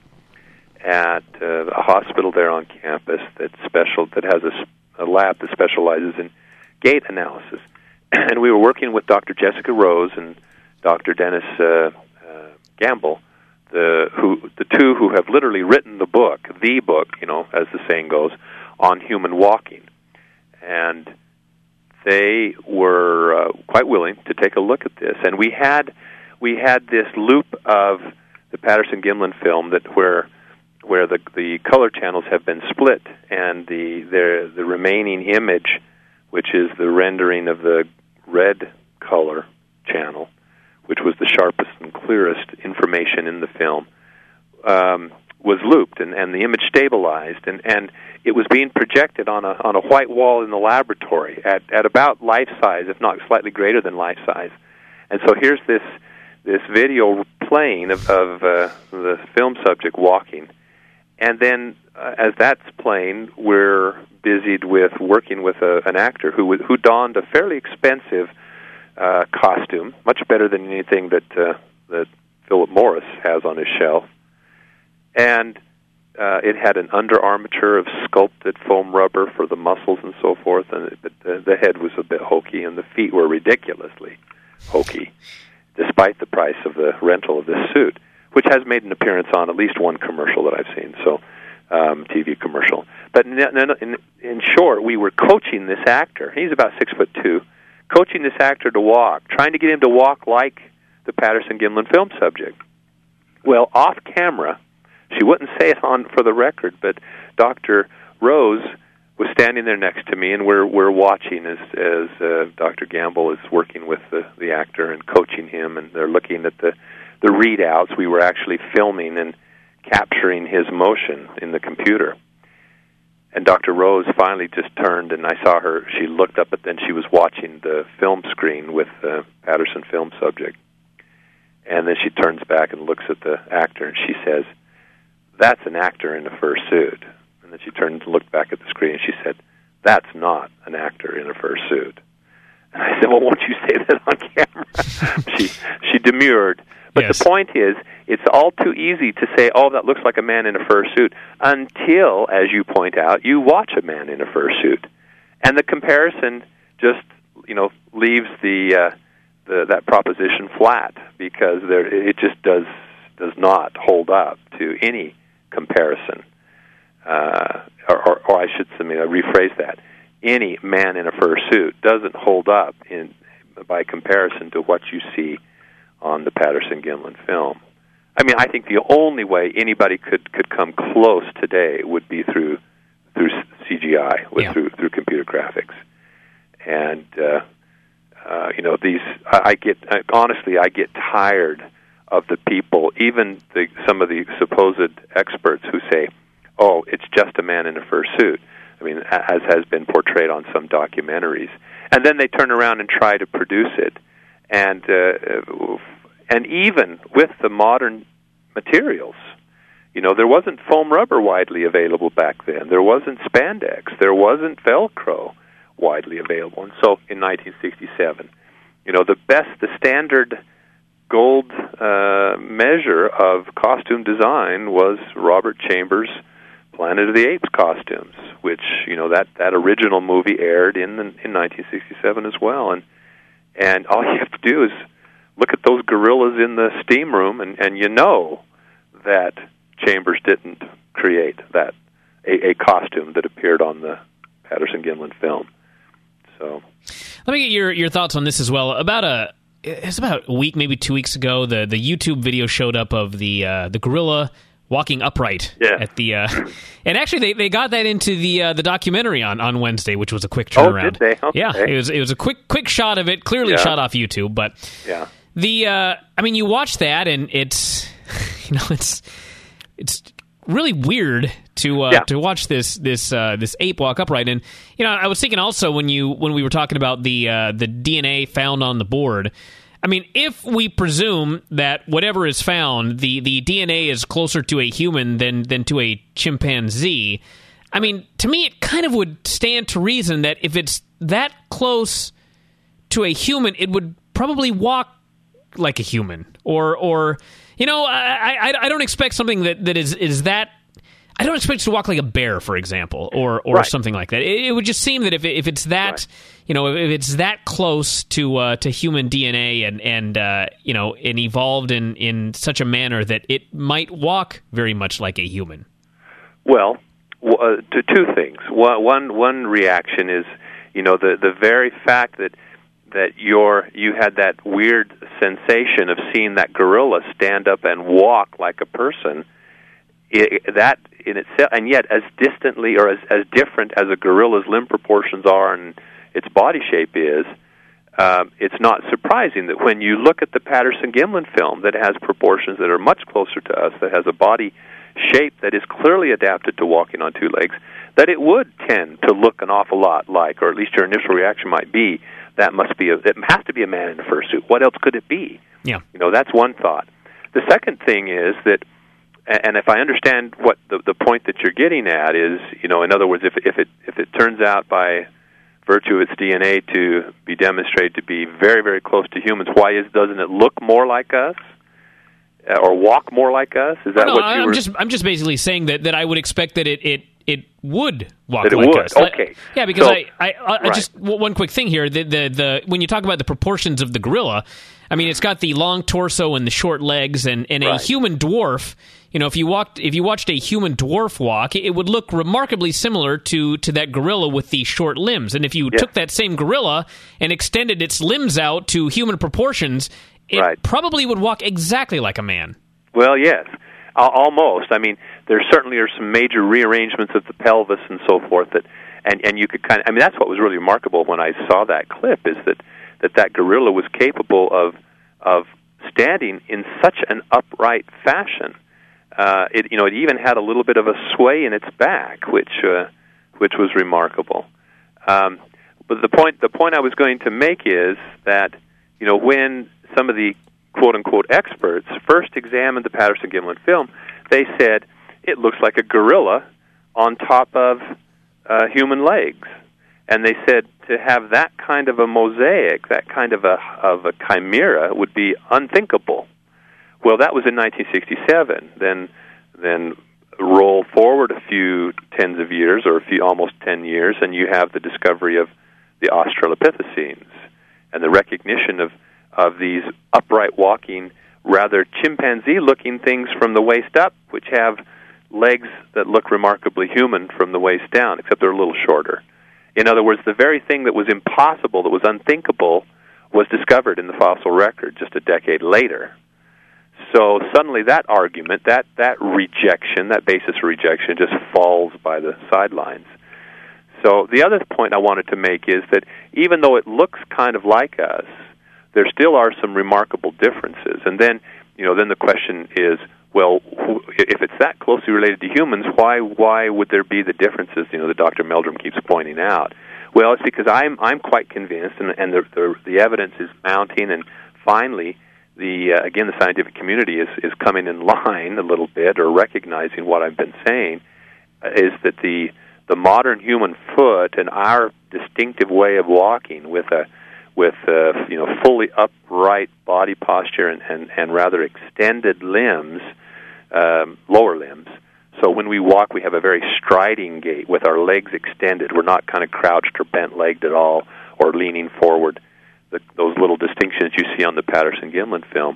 at uh, a hospital there on campus that special that has a, a lab that specializes in gait analysis, and we were working with Doctor Jessica Rose and Doctor Dennis uh, uh, Gamble, the who the two who have literally written the book, the book, you know, as the saying goes, on human walking, and they were uh, quite willing to take a look at this. And we had we had this loop of the Patterson-Gimlin film that where where the the color channels have been split, and the the the remaining image, which is the rendering of the red color channel, which was the sharpest and clearest information in the film, um, was looped, and, and the image stabilized, and, and it was being projected on a on a white wall in the laboratory at, at about life size, if not slightly greater than life size. And so here's this this video playing of, of uh, the film subject walking, and then uh, as that's playing, we're busied with working with a, an actor who who donned a fairly expensive uh, costume, much better than anything that uh, that Philip Morris has on his shelf. And uh, it had an under armature of sculpted foam rubber for the muscles and so forth, and it, the, the head was a bit hokey, and the feet were ridiculously hokey, despite the price of the rental of this suit, which has made an appearance on at least one commercial that I've seen, so um, T V commercial. But in, in, in short, we were coaching this actor. He's about six foot two, coaching this actor to walk, trying to get him to walk like the Patterson-Gimlin film subject. Well, off camera, she wouldn't say it on for the record, but Doctor Rose was standing there next to me, and we're we're watching as as uh, Doctor Gamble is working with the, the actor and coaching him, and they're looking at the the readouts. We were actually filming and capturing his motion in the computer. And Doctor Rose finally just turned, and I saw her. She looked up, but then she was watching the film screen with the Patterson film subject. And then she turns back and looks at the actor, and she says, "That's an actor in a fur suit." And then she turned and looked back at the screen, and she said, "That's not an actor in a fur suit." And I said, "Well, won't you say that on camera?" she she demurred. But yes. The point is, it's all too easy to say, "Oh, that looks like a man in a fur suit," until, as you point out, you watch a man in a fur suit, and the comparison just, you know, leaves the uh, the that proposition flat, because there it just does does not hold up to any comparison. Uh, or, or, or I should I mean, I rephrase that: any man in a fur suit doesn't hold up in by comparison to what you see on the Patterson-Gimlin film. I mean, I think the only way anybody could, could come close today would be through through C G I, with, yeah. through through computer graphics. And uh, uh, you know, these I, I get uh, honestly, I get tired of the people, even the, some of the supposed experts who say, "Oh, it's just a man in a fur suit." I mean, as has been portrayed on some documentaries, and then they turn around and try to produce it. And uh, and even with the modern materials, you know, there wasn't foam rubber widely available back then. There wasn't spandex. There wasn't Velcro widely available. And so in nineteen sixty-seven, you know, the best, the standard gold uh, measure of costume design was Robert Chambers' Planet of the Apes costumes, which, you know, that, that original movie aired in the, in nineteen sixty-seven as well. And And all you have to do is look at those gorillas in the steam room, and, and you know that Chambers didn't create that a, a costume that appeared on the Patterson-Gimlin film. So, let me get your, your thoughts on this as well. About a it's about a week, maybe two weeks ago, the, the YouTube video showed up of the uh, the gorilla walking upright Yeah. at the. Uh, and actually, they, they got that into the uh, the documentary on, on Wednesday, which was a quick turnaround. Oh, did they? Okay. Yeah, it was it was a quick quick shot of it, clearly Yeah. shot off YouTube. But Yeah. the uh, I mean, you watch that, and it's you know it's it's really weird to uh, Yeah. to watch this this uh, this ape walk upright. And you know, I was thinking also when you when we were talking about the uh, the D N A found on the board. I mean, if we presume that whatever is found, the, the D N A is closer to a human than than to a chimpanzee, I mean, to me, it kind of would stand to reason that if it's that close to a human, it would probably walk like a human, or or you know, I I, I don't expect something that, that is is that. I don't expect it to walk like a bear, for example, or or Right. something like that. It, it would just seem that if it, if it's that, Right. you know, if it's that close to uh, to human D N A and and uh, you know, and evolved in, in such a manner that it might walk very much like a human. Well, w- uh, to two things. One, one one reaction is, you know, the the very fact that that you're you had that weird sensation of seeing that gorilla stand up and walk like a person. It, that in itself, and yet as distantly or as, as different as a gorilla's limb proportions are and its body shape is, um, it's not surprising that when you look at the Patterson-Gimlin film that has proportions that are much closer to us, that has a body shape that is clearly adapted to walking on two legs, that it would tend to look an awful lot like, or at least your initial reaction might be, that must be a, it has to be a man in a fursuit. What else could it be? Yeah. You know, that's one thought. The second thing is that, and if I understand what the the point that you're getting at is, you know, in other words, if if it if it turns out by virtue of its D N A to be demonstrated to be very very close to humans, why is doesn't it look more like us uh, or walk more like us? Is that no, what you I'm were? just I'm just basically saying that, that I would expect that it it, it would walk That it like would, us. Like- okay. yeah, because So- I, I, I right. just w- one quick thing here. The, the the when you talk about the proportions of the gorilla, I mean, it's got the long torso and the short legs, and, and a Right. human dwarf. You know, if you walked, if you watched a human dwarf walk, it would look remarkably similar to, to that gorilla with the short limbs. And if you Yeah. took that same gorilla and extended its limbs out to human proportions, it Right. probably would walk exactly like a man. Well, yes, Al- almost. I mean, there certainly are some major rearrangements of the pelvis and so forth that, and and you could kind of. I mean, that's what was really remarkable when I saw that clip is that that that gorilla was capable of of standing in such an upright fashion. Uh, it you know it even had a little bit of a sway in its back, which uh, which was remarkable. Um, but the point the point I was going to make is that you know when some of the quote unquote experts first examined the Patterson-Gimlin film, they said it looks like a gorilla on top of uh, human legs, and they said to have that kind of a mosaic, that kind of a of a chimera, would be unthinkable. Well, that was in nineteen sixty-seven. Then, then roll forward a few tens of years, or a few almost ten years, and you have the discovery of the Australopithecines and the recognition of of these upright walking, rather chimpanzee-looking things from the waist up, which have legs that look remarkably human from the waist down, except they're a little shorter. In other words, the very thing that was impossible, that was unthinkable, was discovered in the fossil record just a decade later. So suddenly that argument, that, that rejection, that basis for rejection just falls by the sidelines. So the other point I wanted to make is that even though it looks kind of like us, there still are some remarkable differences. And then, you know, then the question is, well, if it's that closely related to humans, why why would there be the differences, you know, that Doctor Meldrum keeps pointing out? Well, it's because I'm I'm quite convinced, and, and the, the the evidence is mounting, and finally, the uh, again the scientific community is is coming in line a little bit, or recognizing what I've been saying, uh, is that the the modern human foot and our distinctive way of walking with a with uh, you know fully upright body posture and, and, and rather extended limbs, um, lower limbs. So when we walk, we have a very striding gait with our legs extended. We're not kind of crouched or bent-legged at all, or leaning forward. The, those little distinctions you see on the Patterson-Gimlin film.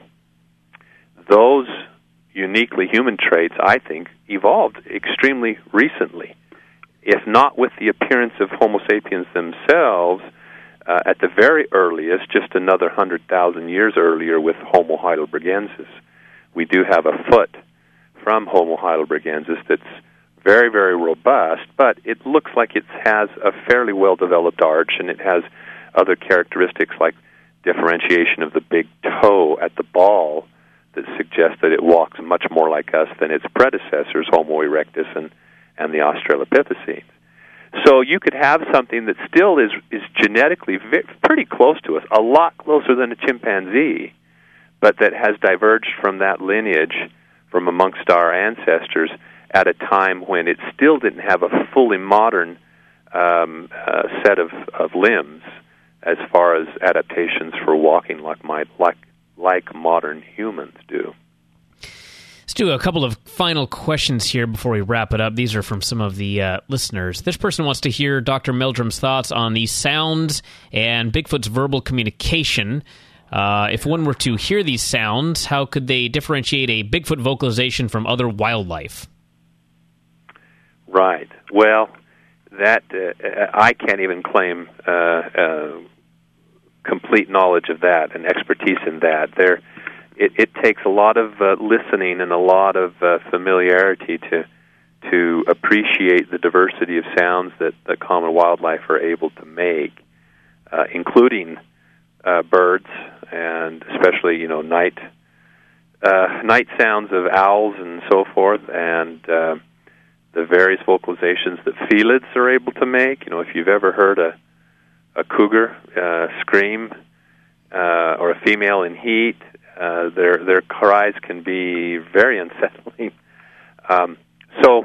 Those uniquely human traits, I think, evolved extremely recently. If not with the appearance of Homo sapiens themselves, uh, at the very earliest, just another one hundred thousand years earlier with Homo heidelbergensis. We do have a foot from Homo heidelbergensis that's very, very robust, but it looks like it has a fairly well-developed arch, and it has other characteristics like differentiation of the big toe at the ball that suggests that it walks much more like us than its predecessors, Homo erectus and, and the Australopithecines. So you could have something that still is, is genetically vi- pretty close to us, a lot closer than a chimpanzee, but that has diverged from that lineage from amongst our ancestors at a time when it still didn't have a fully modern um, uh, set of, of limbs as far as adaptations for walking like, my, like, like modern humans do. Let's do a couple of final questions here before we wrap it up. These are from some of the uh, listeners. This person wants to hear Doctor Meldrum's thoughts on the sounds and Bigfoot's verbal communication. Uh, if one were to hear these sounds, how could they differentiate a Bigfoot vocalization from other wildlife? Right. Well, that uh, I can't even claim uh, uh, complete knowledge of that and expertise in that. There, it, it takes a lot of uh, listening and a lot of uh, familiarity to to appreciate the diversity of sounds that the common wildlife are able to make, uh, including uh, birds and especially you know night uh, night sounds of owls and so forth, and uh, the various vocalizations that felids are able to make. You know, if you've ever heard a a cougar uh, scream uh, or a female in heat, uh, their their cries can be very unsettling. Um, so,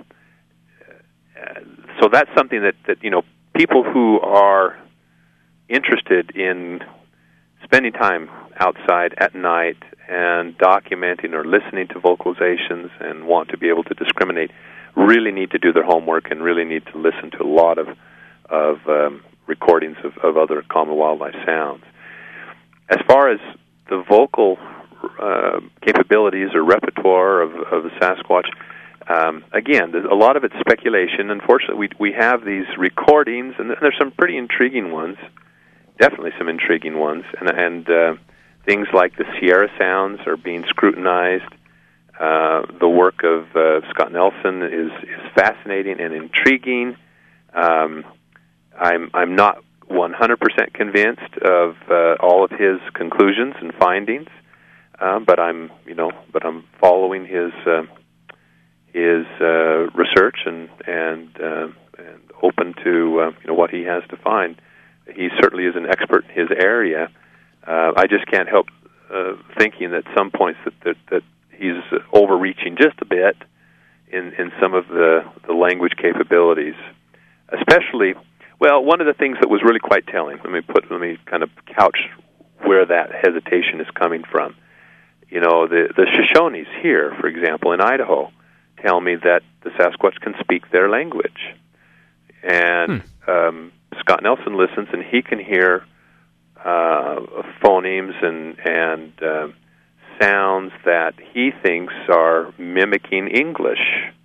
uh, so that's something that, that you know people who are interested in spending time outside at night and documenting or listening to vocalizations and want to be able to discriminate really need to do their homework and really need to listen to a lot of of um, recordings of, of other common wildlife sounds. As far as the vocal uh, capabilities or repertoire of, of the Sasquatch, um, again, a lot of it's speculation. Unfortunately, we we have these recordings, and there's some pretty intriguing ones, definitely some intriguing ones, and, and uh, things like the Sierra sounds are being scrutinized. Uh, the work of uh, Scott Nelson is, is fascinating and intriguing. Um, I'm I'm not one hundred percent convinced of uh, all of his conclusions and findings, uh, but I'm you know but I'm following his uh, his uh, research and and uh, and open to uh, you know what he has to find. He certainly is an expert in his area. Uh, I just can't help uh, thinking that some points that that, that he's overreaching just a bit in, in some of the, the language capabilities. Especially, well, one of the things that was really quite telling, let me put, let me kind of couch where that hesitation is coming from. You know, the, the Shoshones here, for example, in Idaho, tell me that the Sasquatch can speak their language. And hmm. um, Scott Nelson listens, and he can hear uh, phonemes and, and uh, sounds that he thinks are mimicking English.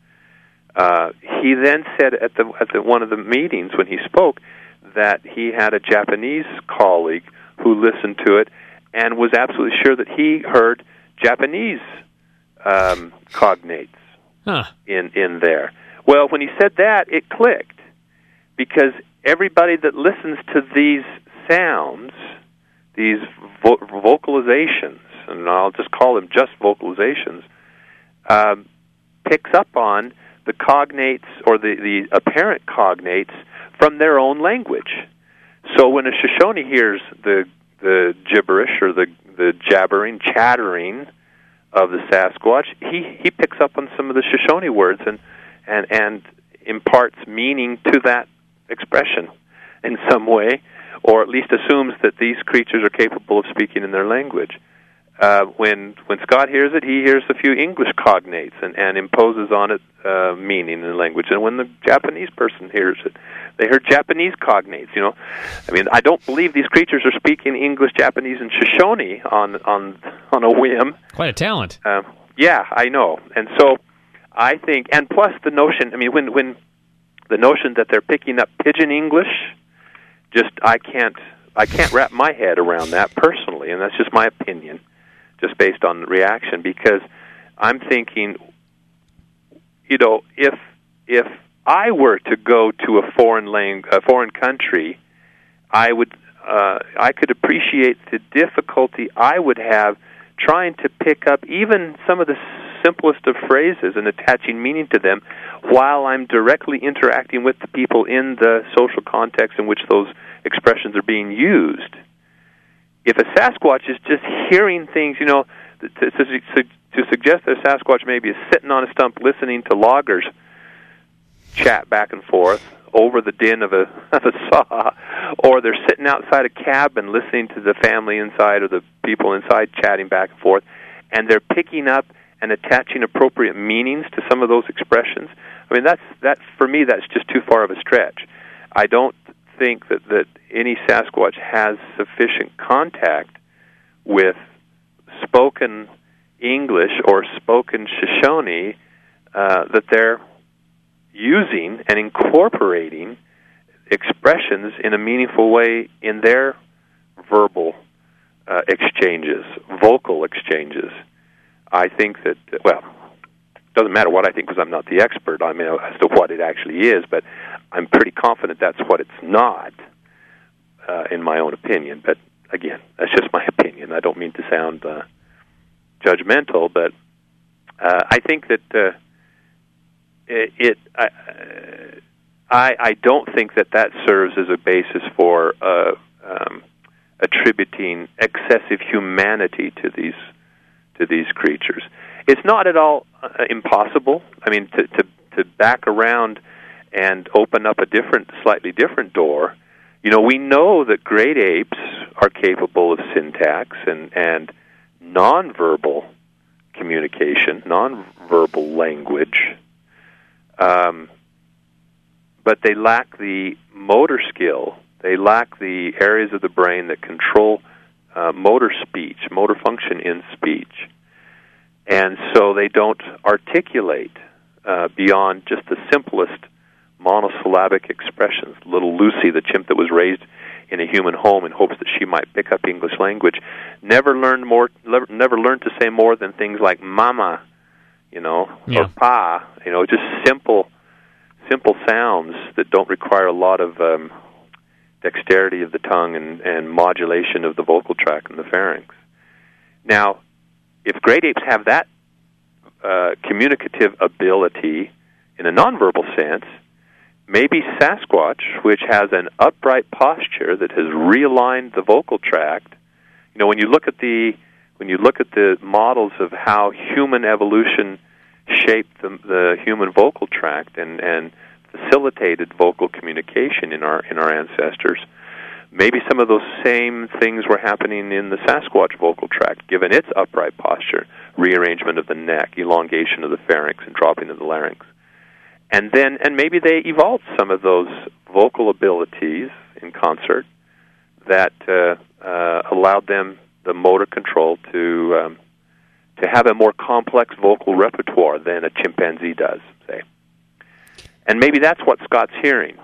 Uh, he then said at the at the, one of the meetings when he spoke that he had a Japanese colleague who listened to it and was absolutely sure that he heard Japanese um, cognates huh. in in there. Well, when he said that, it clicked, because everybody that listens to these sounds, these vo- vocalizations, and I'll just call them just vocalizations, um, picks up on the cognates or the, the apparent cognates from their own language. So when a Shoshone hears the the gibberish or the, the jabbering, chattering of the Sasquatch, he, he picks up on some of the Shoshone words and, and, and imparts meaning to that expression in some way, or at least assumes that these creatures are capable of speaking in their language. Uh, when when Scott hears it, he hears a few English cognates and, and imposes on it uh, meaning in the language. And when the Japanese person hears it, they hear Japanese cognates. You know, I mean, I don't believe these creatures are speaking English, Japanese, and Shoshone on on on a whim. Quite a talent. Uh, yeah, I know. And so I think, and plus the notion. I mean, when when the notion that they're picking up Pidgin English, just I can't I can't wrap my head around that personally, and that's just my opinion, just based on reaction, because I'm thinking you know, if if I were to go to a foreign lang- a foreign country, I would uh, I could appreciate the difficulty I would have trying to pick up even some of the simplest of phrases and attaching meaning to them while I'm directly interacting with the people in the social context in which those expressions are being used. If a Sasquatch is just hearing things, you know, to, to, to suggest that a Sasquatch maybe is sitting on a stump listening to loggers chat back and forth over the din of a, of a saw, or they're sitting outside a cabin listening to the family inside or the people inside chatting back and forth, and they're picking up and attaching appropriate meanings to some of those expressions. I mean, that's that for me, that's just too far of a stretch. I don't think that, that any Sasquatch has sufficient contact with spoken English or spoken Shoshone uh, that they're using and incorporating expressions in a meaningful way in their verbal uh, exchanges, vocal exchanges. I think that, well, it doesn't matter what I think because I'm not the expert I mean, as to what it actually is, but I'm pretty confident that's what it's not, uh, in my own opinion. But again, that's just my opinion. I don't mean to sound uh, judgmental, but uh, I think that uh, it, it I, I I don't think that that serves as a basis for uh, um, attributing excessive humanity to these to these creatures. It's not at all uh, impossible. I mean, to, to to back around and open up a different, slightly different door. You know, we know that great apes are capable of syntax and, and nonverbal communication, nonverbal language, um, but they lack the motor skill. They lack the areas of the brain that control Uh, motor speech, motor function in speech. And so they don't articulate uh, beyond just the simplest monosyllabic expressions. Little Lucy, the chimp that was raised in a human home in hopes that she might pick up English language, never learned more, never learned to say more than things like mama, you know, yeah. or pa, you know, just simple, simple sounds that don't require a lot of um, dexterity of the tongue and, and modulation of the vocal tract and the pharynx. Now, if great apes have that uh, communicative ability in a nonverbal sense, maybe Sasquatch, which has an upright posture that has realigned the vocal tract, you know, when you look at the when you look at the models of how human evolution shaped the, the human vocal tract and and facilitated vocal communication in our in our ancestors, maybe some of those same things were happening in the Sasquatch vocal tract, given its upright posture, rearrangement of the neck, elongation of the pharynx, and dropping of the larynx. And then, and maybe they evolved some of those vocal abilities in concert that uh, uh, allowed them the motor control to um, to have a more complex vocal repertoire than a chimpanzee does, say. And maybe that's what Scott's hearing.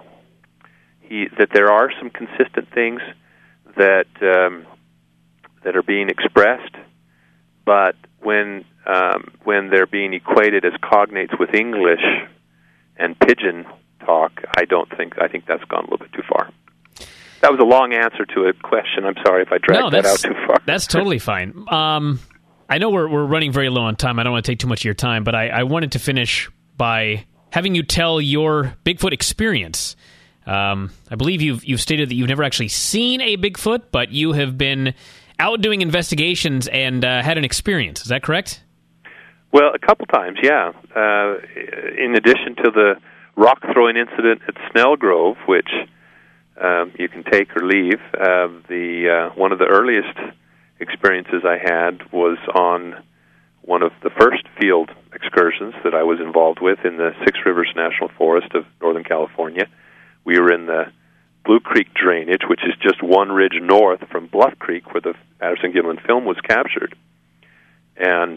He, that there are some consistent things that um, that are being expressed, but when um, when they're being equated as cognates with English and pidgin talk, I don't think I think that's gone a little bit too far. That was a long answer to a question. I'm sorry if I dragged no, that out too far. That's totally fine. Um, I know we're we're running very low on time. I don't want to take too much of your time, but I, I wanted to finish by having you tell your Bigfoot experience. Um, I believe you've you've stated that you've never actually seen a Bigfoot, but you have been out doing investigations and uh, had an experience. Is that correct? Well, a couple times, yeah. Uh, in addition to the rock-throwing incident at Snell Grove, which um, you can take or leave, uh, the uh, one of the earliest experiences I had was on one of the first field excursions that I was involved with in the Six Rivers National Forest of Northern California. We were in the Blue Creek drainage, which is just one ridge north from Bluff Creek, where the Patterson-Gimlin film was captured. And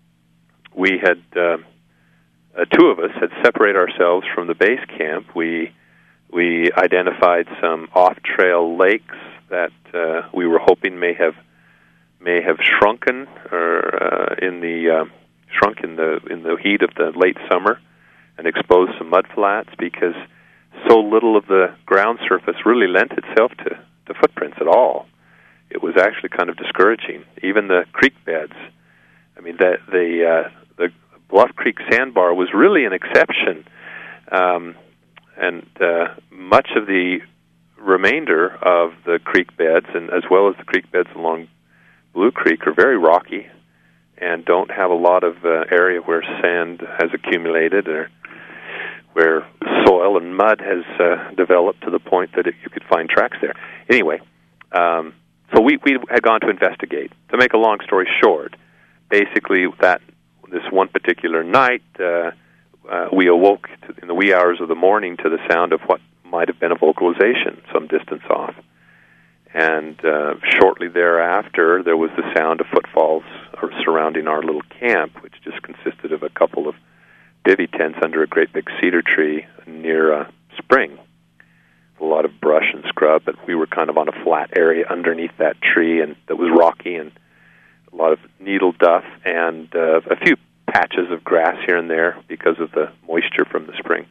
we had, uh, uh, two of us had separated ourselves from the base camp. We we identified some off-trail lakes that uh, we were hoping may have may have shrunken or uh, in the uh, shrunk in the in the heat of the late summer, and expose some mud flats, because so little of the ground surface really lent itself to, to footprints at all. It was actually kind of discouraging. Even the creek beds, I mean, the the, uh, the Bluff Creek sandbar was really an exception, um, and uh, much of the remainder of the creek beds, and as well as the creek beds along Blue Creek, are very rocky and don't have a lot of uh, area where sand has accumulated or where soil and mud has uh, developed to the point that it, you could find tracks there. Anyway, um, so we, we had gone to investigate. To make a long story short, basically that this one particular night, uh, uh, we awoke to, in the wee hours of the morning to the sound of what might have been a vocalization some distance off. And uh, shortly thereafter, there was the sound of footfalls surrounding our little camp, which just consisted of a couple of bivy tents under a great big cedar tree near a spring. A lot of brush and scrub, but we were kind of on a flat area underneath that tree, and that was rocky, and a lot of needle duff, and uh, a few patches of grass here and there because of the moisture from the spring.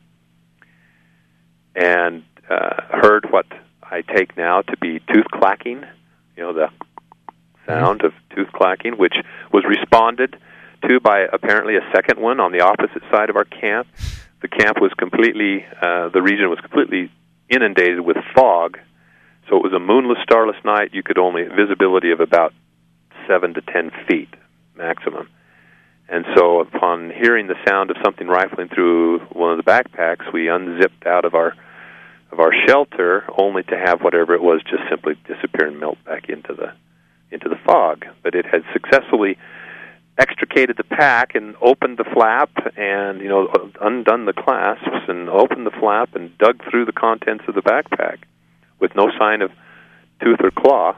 And uh, heard what I take now to be tooth clacking, you know, the sound of tooth clacking, which was responded to by apparently a second one on the opposite side of our camp. The camp was completely, uh, the region was completely inundated with fog, so it was a moonless, starless night. You could only, visibility of about seven to ten feet maximum. And so upon hearing the sound of something rifling through one of the backpacks, we unzipped out of our of our shelter, only to have whatever it was just simply disappear and melt back into the into the fog. But it had successfully extricated the pack and opened the flap, and you know, undone the clasps and opened the flap and dug through the contents of the backpack with no sign of tooth or claw.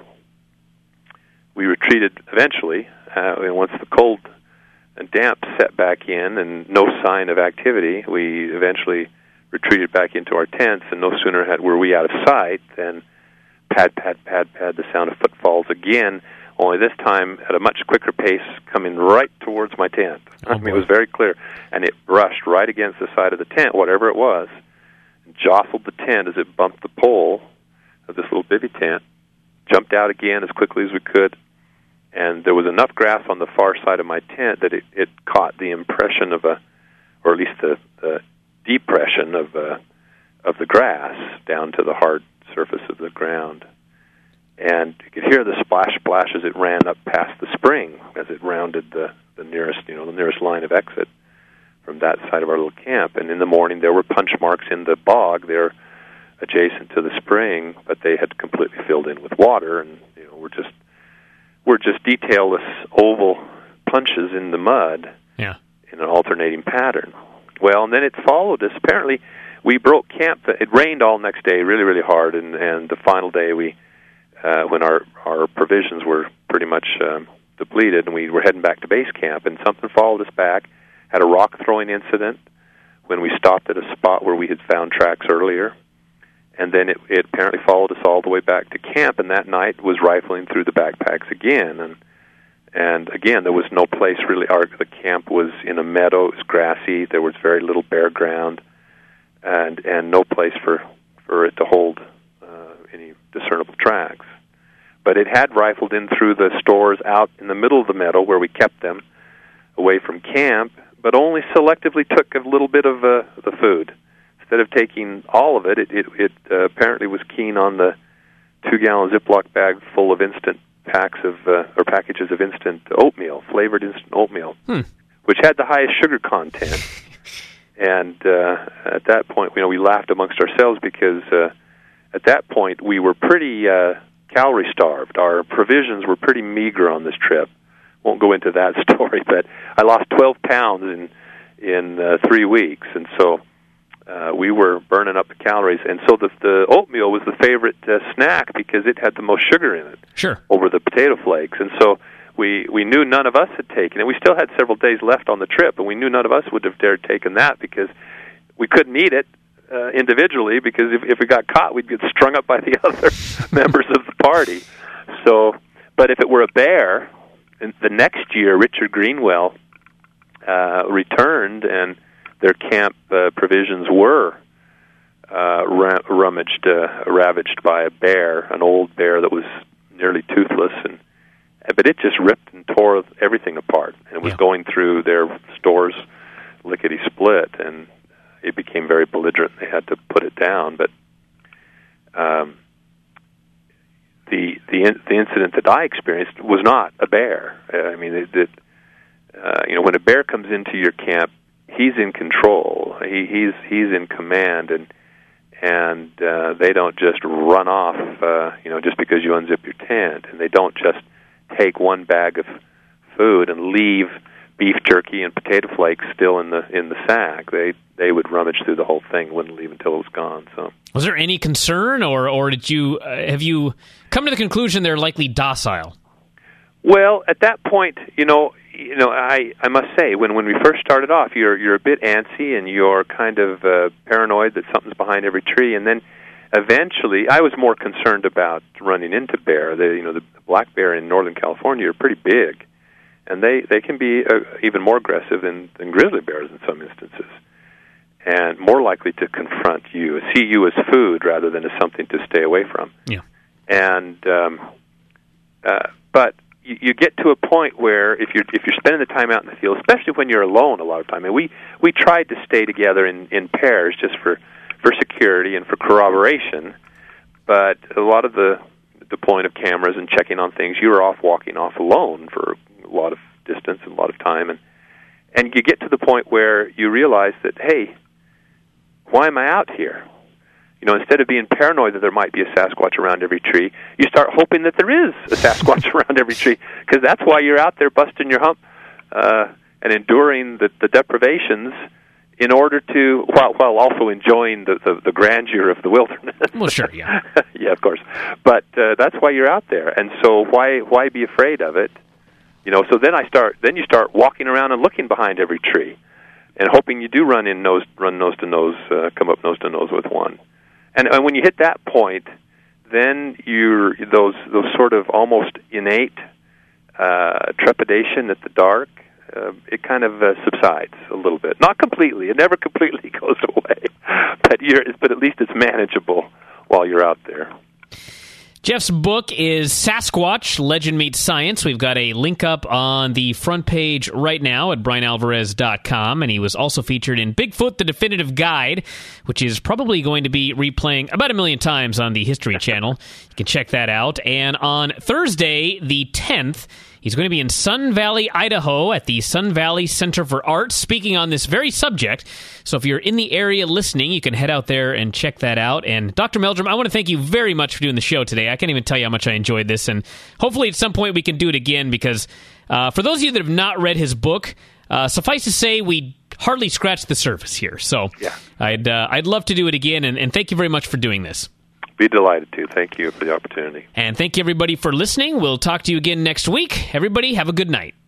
We retreated eventually, uh, once the cold and damp set back in and no sign of activity. We eventually retreated back into our tents, and no sooner had were we out of sight than pad, pad, pad, pad, the sound of footfalls again, only this time at a much quicker pace, coming right towards my tent. Oh, I mean, it was very clear, and it brushed right against the side of the tent, whatever it was, and jostled the tent as it bumped the pole of this little bivy tent, jumped out again as quickly as we could, and there was enough grass on the far side of my tent that it, it caught the impression of a, or at least the, the depression of uh, of the grass down to the hard surface of the ground. And you could hear the splash splash as it ran up past the spring, as it rounded the, the nearest, you know, the nearest line of exit from that side of our little camp. And in the morning, there were punch marks in the bog there adjacent to the spring, but they had completely filled in with water, and you know, were just were just detailless oval punches in the mud, yeah, in an alternating pattern. Well, and then it followed us. Apparently, we broke camp. It rained all next day, really, really hard, and, and the final day, we, uh, when our, our provisions were pretty much um, depleted, and we were heading back to base camp, and something followed us back, had a rock-throwing incident when we stopped at a spot where we had found tracks earlier, and then it, it apparently followed us all the way back to camp, and that night was rifling through the backpacks again, and And again, there was no place really. Our the camp was in a meadow. It was grassy. There was very little bare ground, and and no place for for it to hold uh, any discernible tracks. But it had rifled in through the stores out in the middle of the meadow where we kept them, away from camp, but only selectively took a little bit of uh, the food. Instead of taking all of it, it it, it uh, apparently was keen on the two-gallon Ziploc bag full of instant packs of uh, or packages of instant oatmeal, flavored instant oatmeal, hmm. which had the highest sugar content. And uh, at that point, you know, we laughed amongst ourselves because uh, at that point we were pretty uh, calorie starved. Our provisions were pretty meager on this trip. Won't go into that story, but I lost twelve pounds in in uh, three weeks, and so. Uh, we were burning up the calories, and so the, the oatmeal was the favorite uh, snack because it had the most sugar in it, sure, over the potato flakes. And so we we knew none of us had taken it. We still had several days left on the trip, and we knew none of us would have dared taken that because we couldn't eat it uh, individually because if, if we got caught, we'd get strung up by the other members of the party. So, but if it were a bear, and the next year Richard Greenwell uh, returned and their camp uh, provisions were uh, ra- rummaged, uh, ravaged by a bear, an old bear that was nearly toothless, and but it just ripped and tore everything apart, and it was yeah. going through their stores lickety-split, and it became very belligerent. They had to put it down, but um, the the in, the incident that I experienced was not a bear. I mean, it, it, uh, you know, when a bear comes into your camp, he's in control. He, he's he's in command, and and uh, they don't just run off, uh, you know, just because you unzip your tent, and they don't just take one bag of food and leave beef jerky and potato flakes still in the in the sack. They they would rummage through the whole thing, wouldn't leave until it was gone. So, was there any concern, or or did you uh, have you come to the conclusion they're likely docile? Well, at that point, you know, you know, I I must say, when when we first started off, you're you're a bit antsy and you're kind of uh, paranoid that something's behind every tree, and then eventually, I was more concerned about running into bear. The you know the black bear in Northern California are pretty big, and they they can be uh, even more aggressive than, than grizzly bears in some instances, and more likely to confront you, see you as food rather than as something to stay away from. Yeah. And um, uh, but you, you get to a point where if you're if you're spending the time out in the field, especially when you're alone, a lot of time, and we we tried to stay together in, in pairs just for. for security and for corroboration, but a lot of the deploying of cameras and checking on things, you were off walking off alone for a lot of distance and a lot of time, and and you get to the point where you realize that, hey, why am I out here? You know, instead of being paranoid that there might be a Sasquatch around every tree, you start hoping that there is a Sasquatch around every tree, because that's why you're out there busting your hump uh, and enduring the, the deprivations in order to, while, while also enjoying the, the, the grandeur of the wilderness. Well, sure, yeah. Yeah, of course. But uh, that's why you're out there. And so why why be afraid of it? You know, so then I start, then you start walking around and looking behind every tree and hoping you do run in nose, run nose to nose, uh, come up nose to nose with one. And, and when you hit that point, then you're, those, those sort of almost innate uh, trepidation at the dark, Uh, it kind of uh, subsides a little bit. Not completely. It never completely goes away. But you're, but at least it's manageable while you're out there. Jeff's book is Sasquatch, Legend Meets Science. We've got a link up on the front page right now at brian alvarez dot com, and he was also featured in Bigfoot, the Definitive Guide, which is probably going to be replaying about a million times on the History Channel. You can check that out. And on Thursday, the tenth, he's going to be in Sun Valley, Idaho at the Sun Valley Center for Art speaking on this very subject. So if you're in the area listening, you can head out there and check that out. And Doctor Meldrum, I want to thank you very much for doing the show today. I can't even tell you how much I enjoyed this. And hopefully at some point we can do it again, because uh, for those of you that have not read his book, uh, suffice to say we hardly scratched the surface here. So yeah. I'd, uh, I'd love to do it again. And, and thank you very much for doing this. Be delighted to. Thank you for the opportunity. And thank you, everybody, for listening. We'll talk to you again next week. Everybody, have a good night.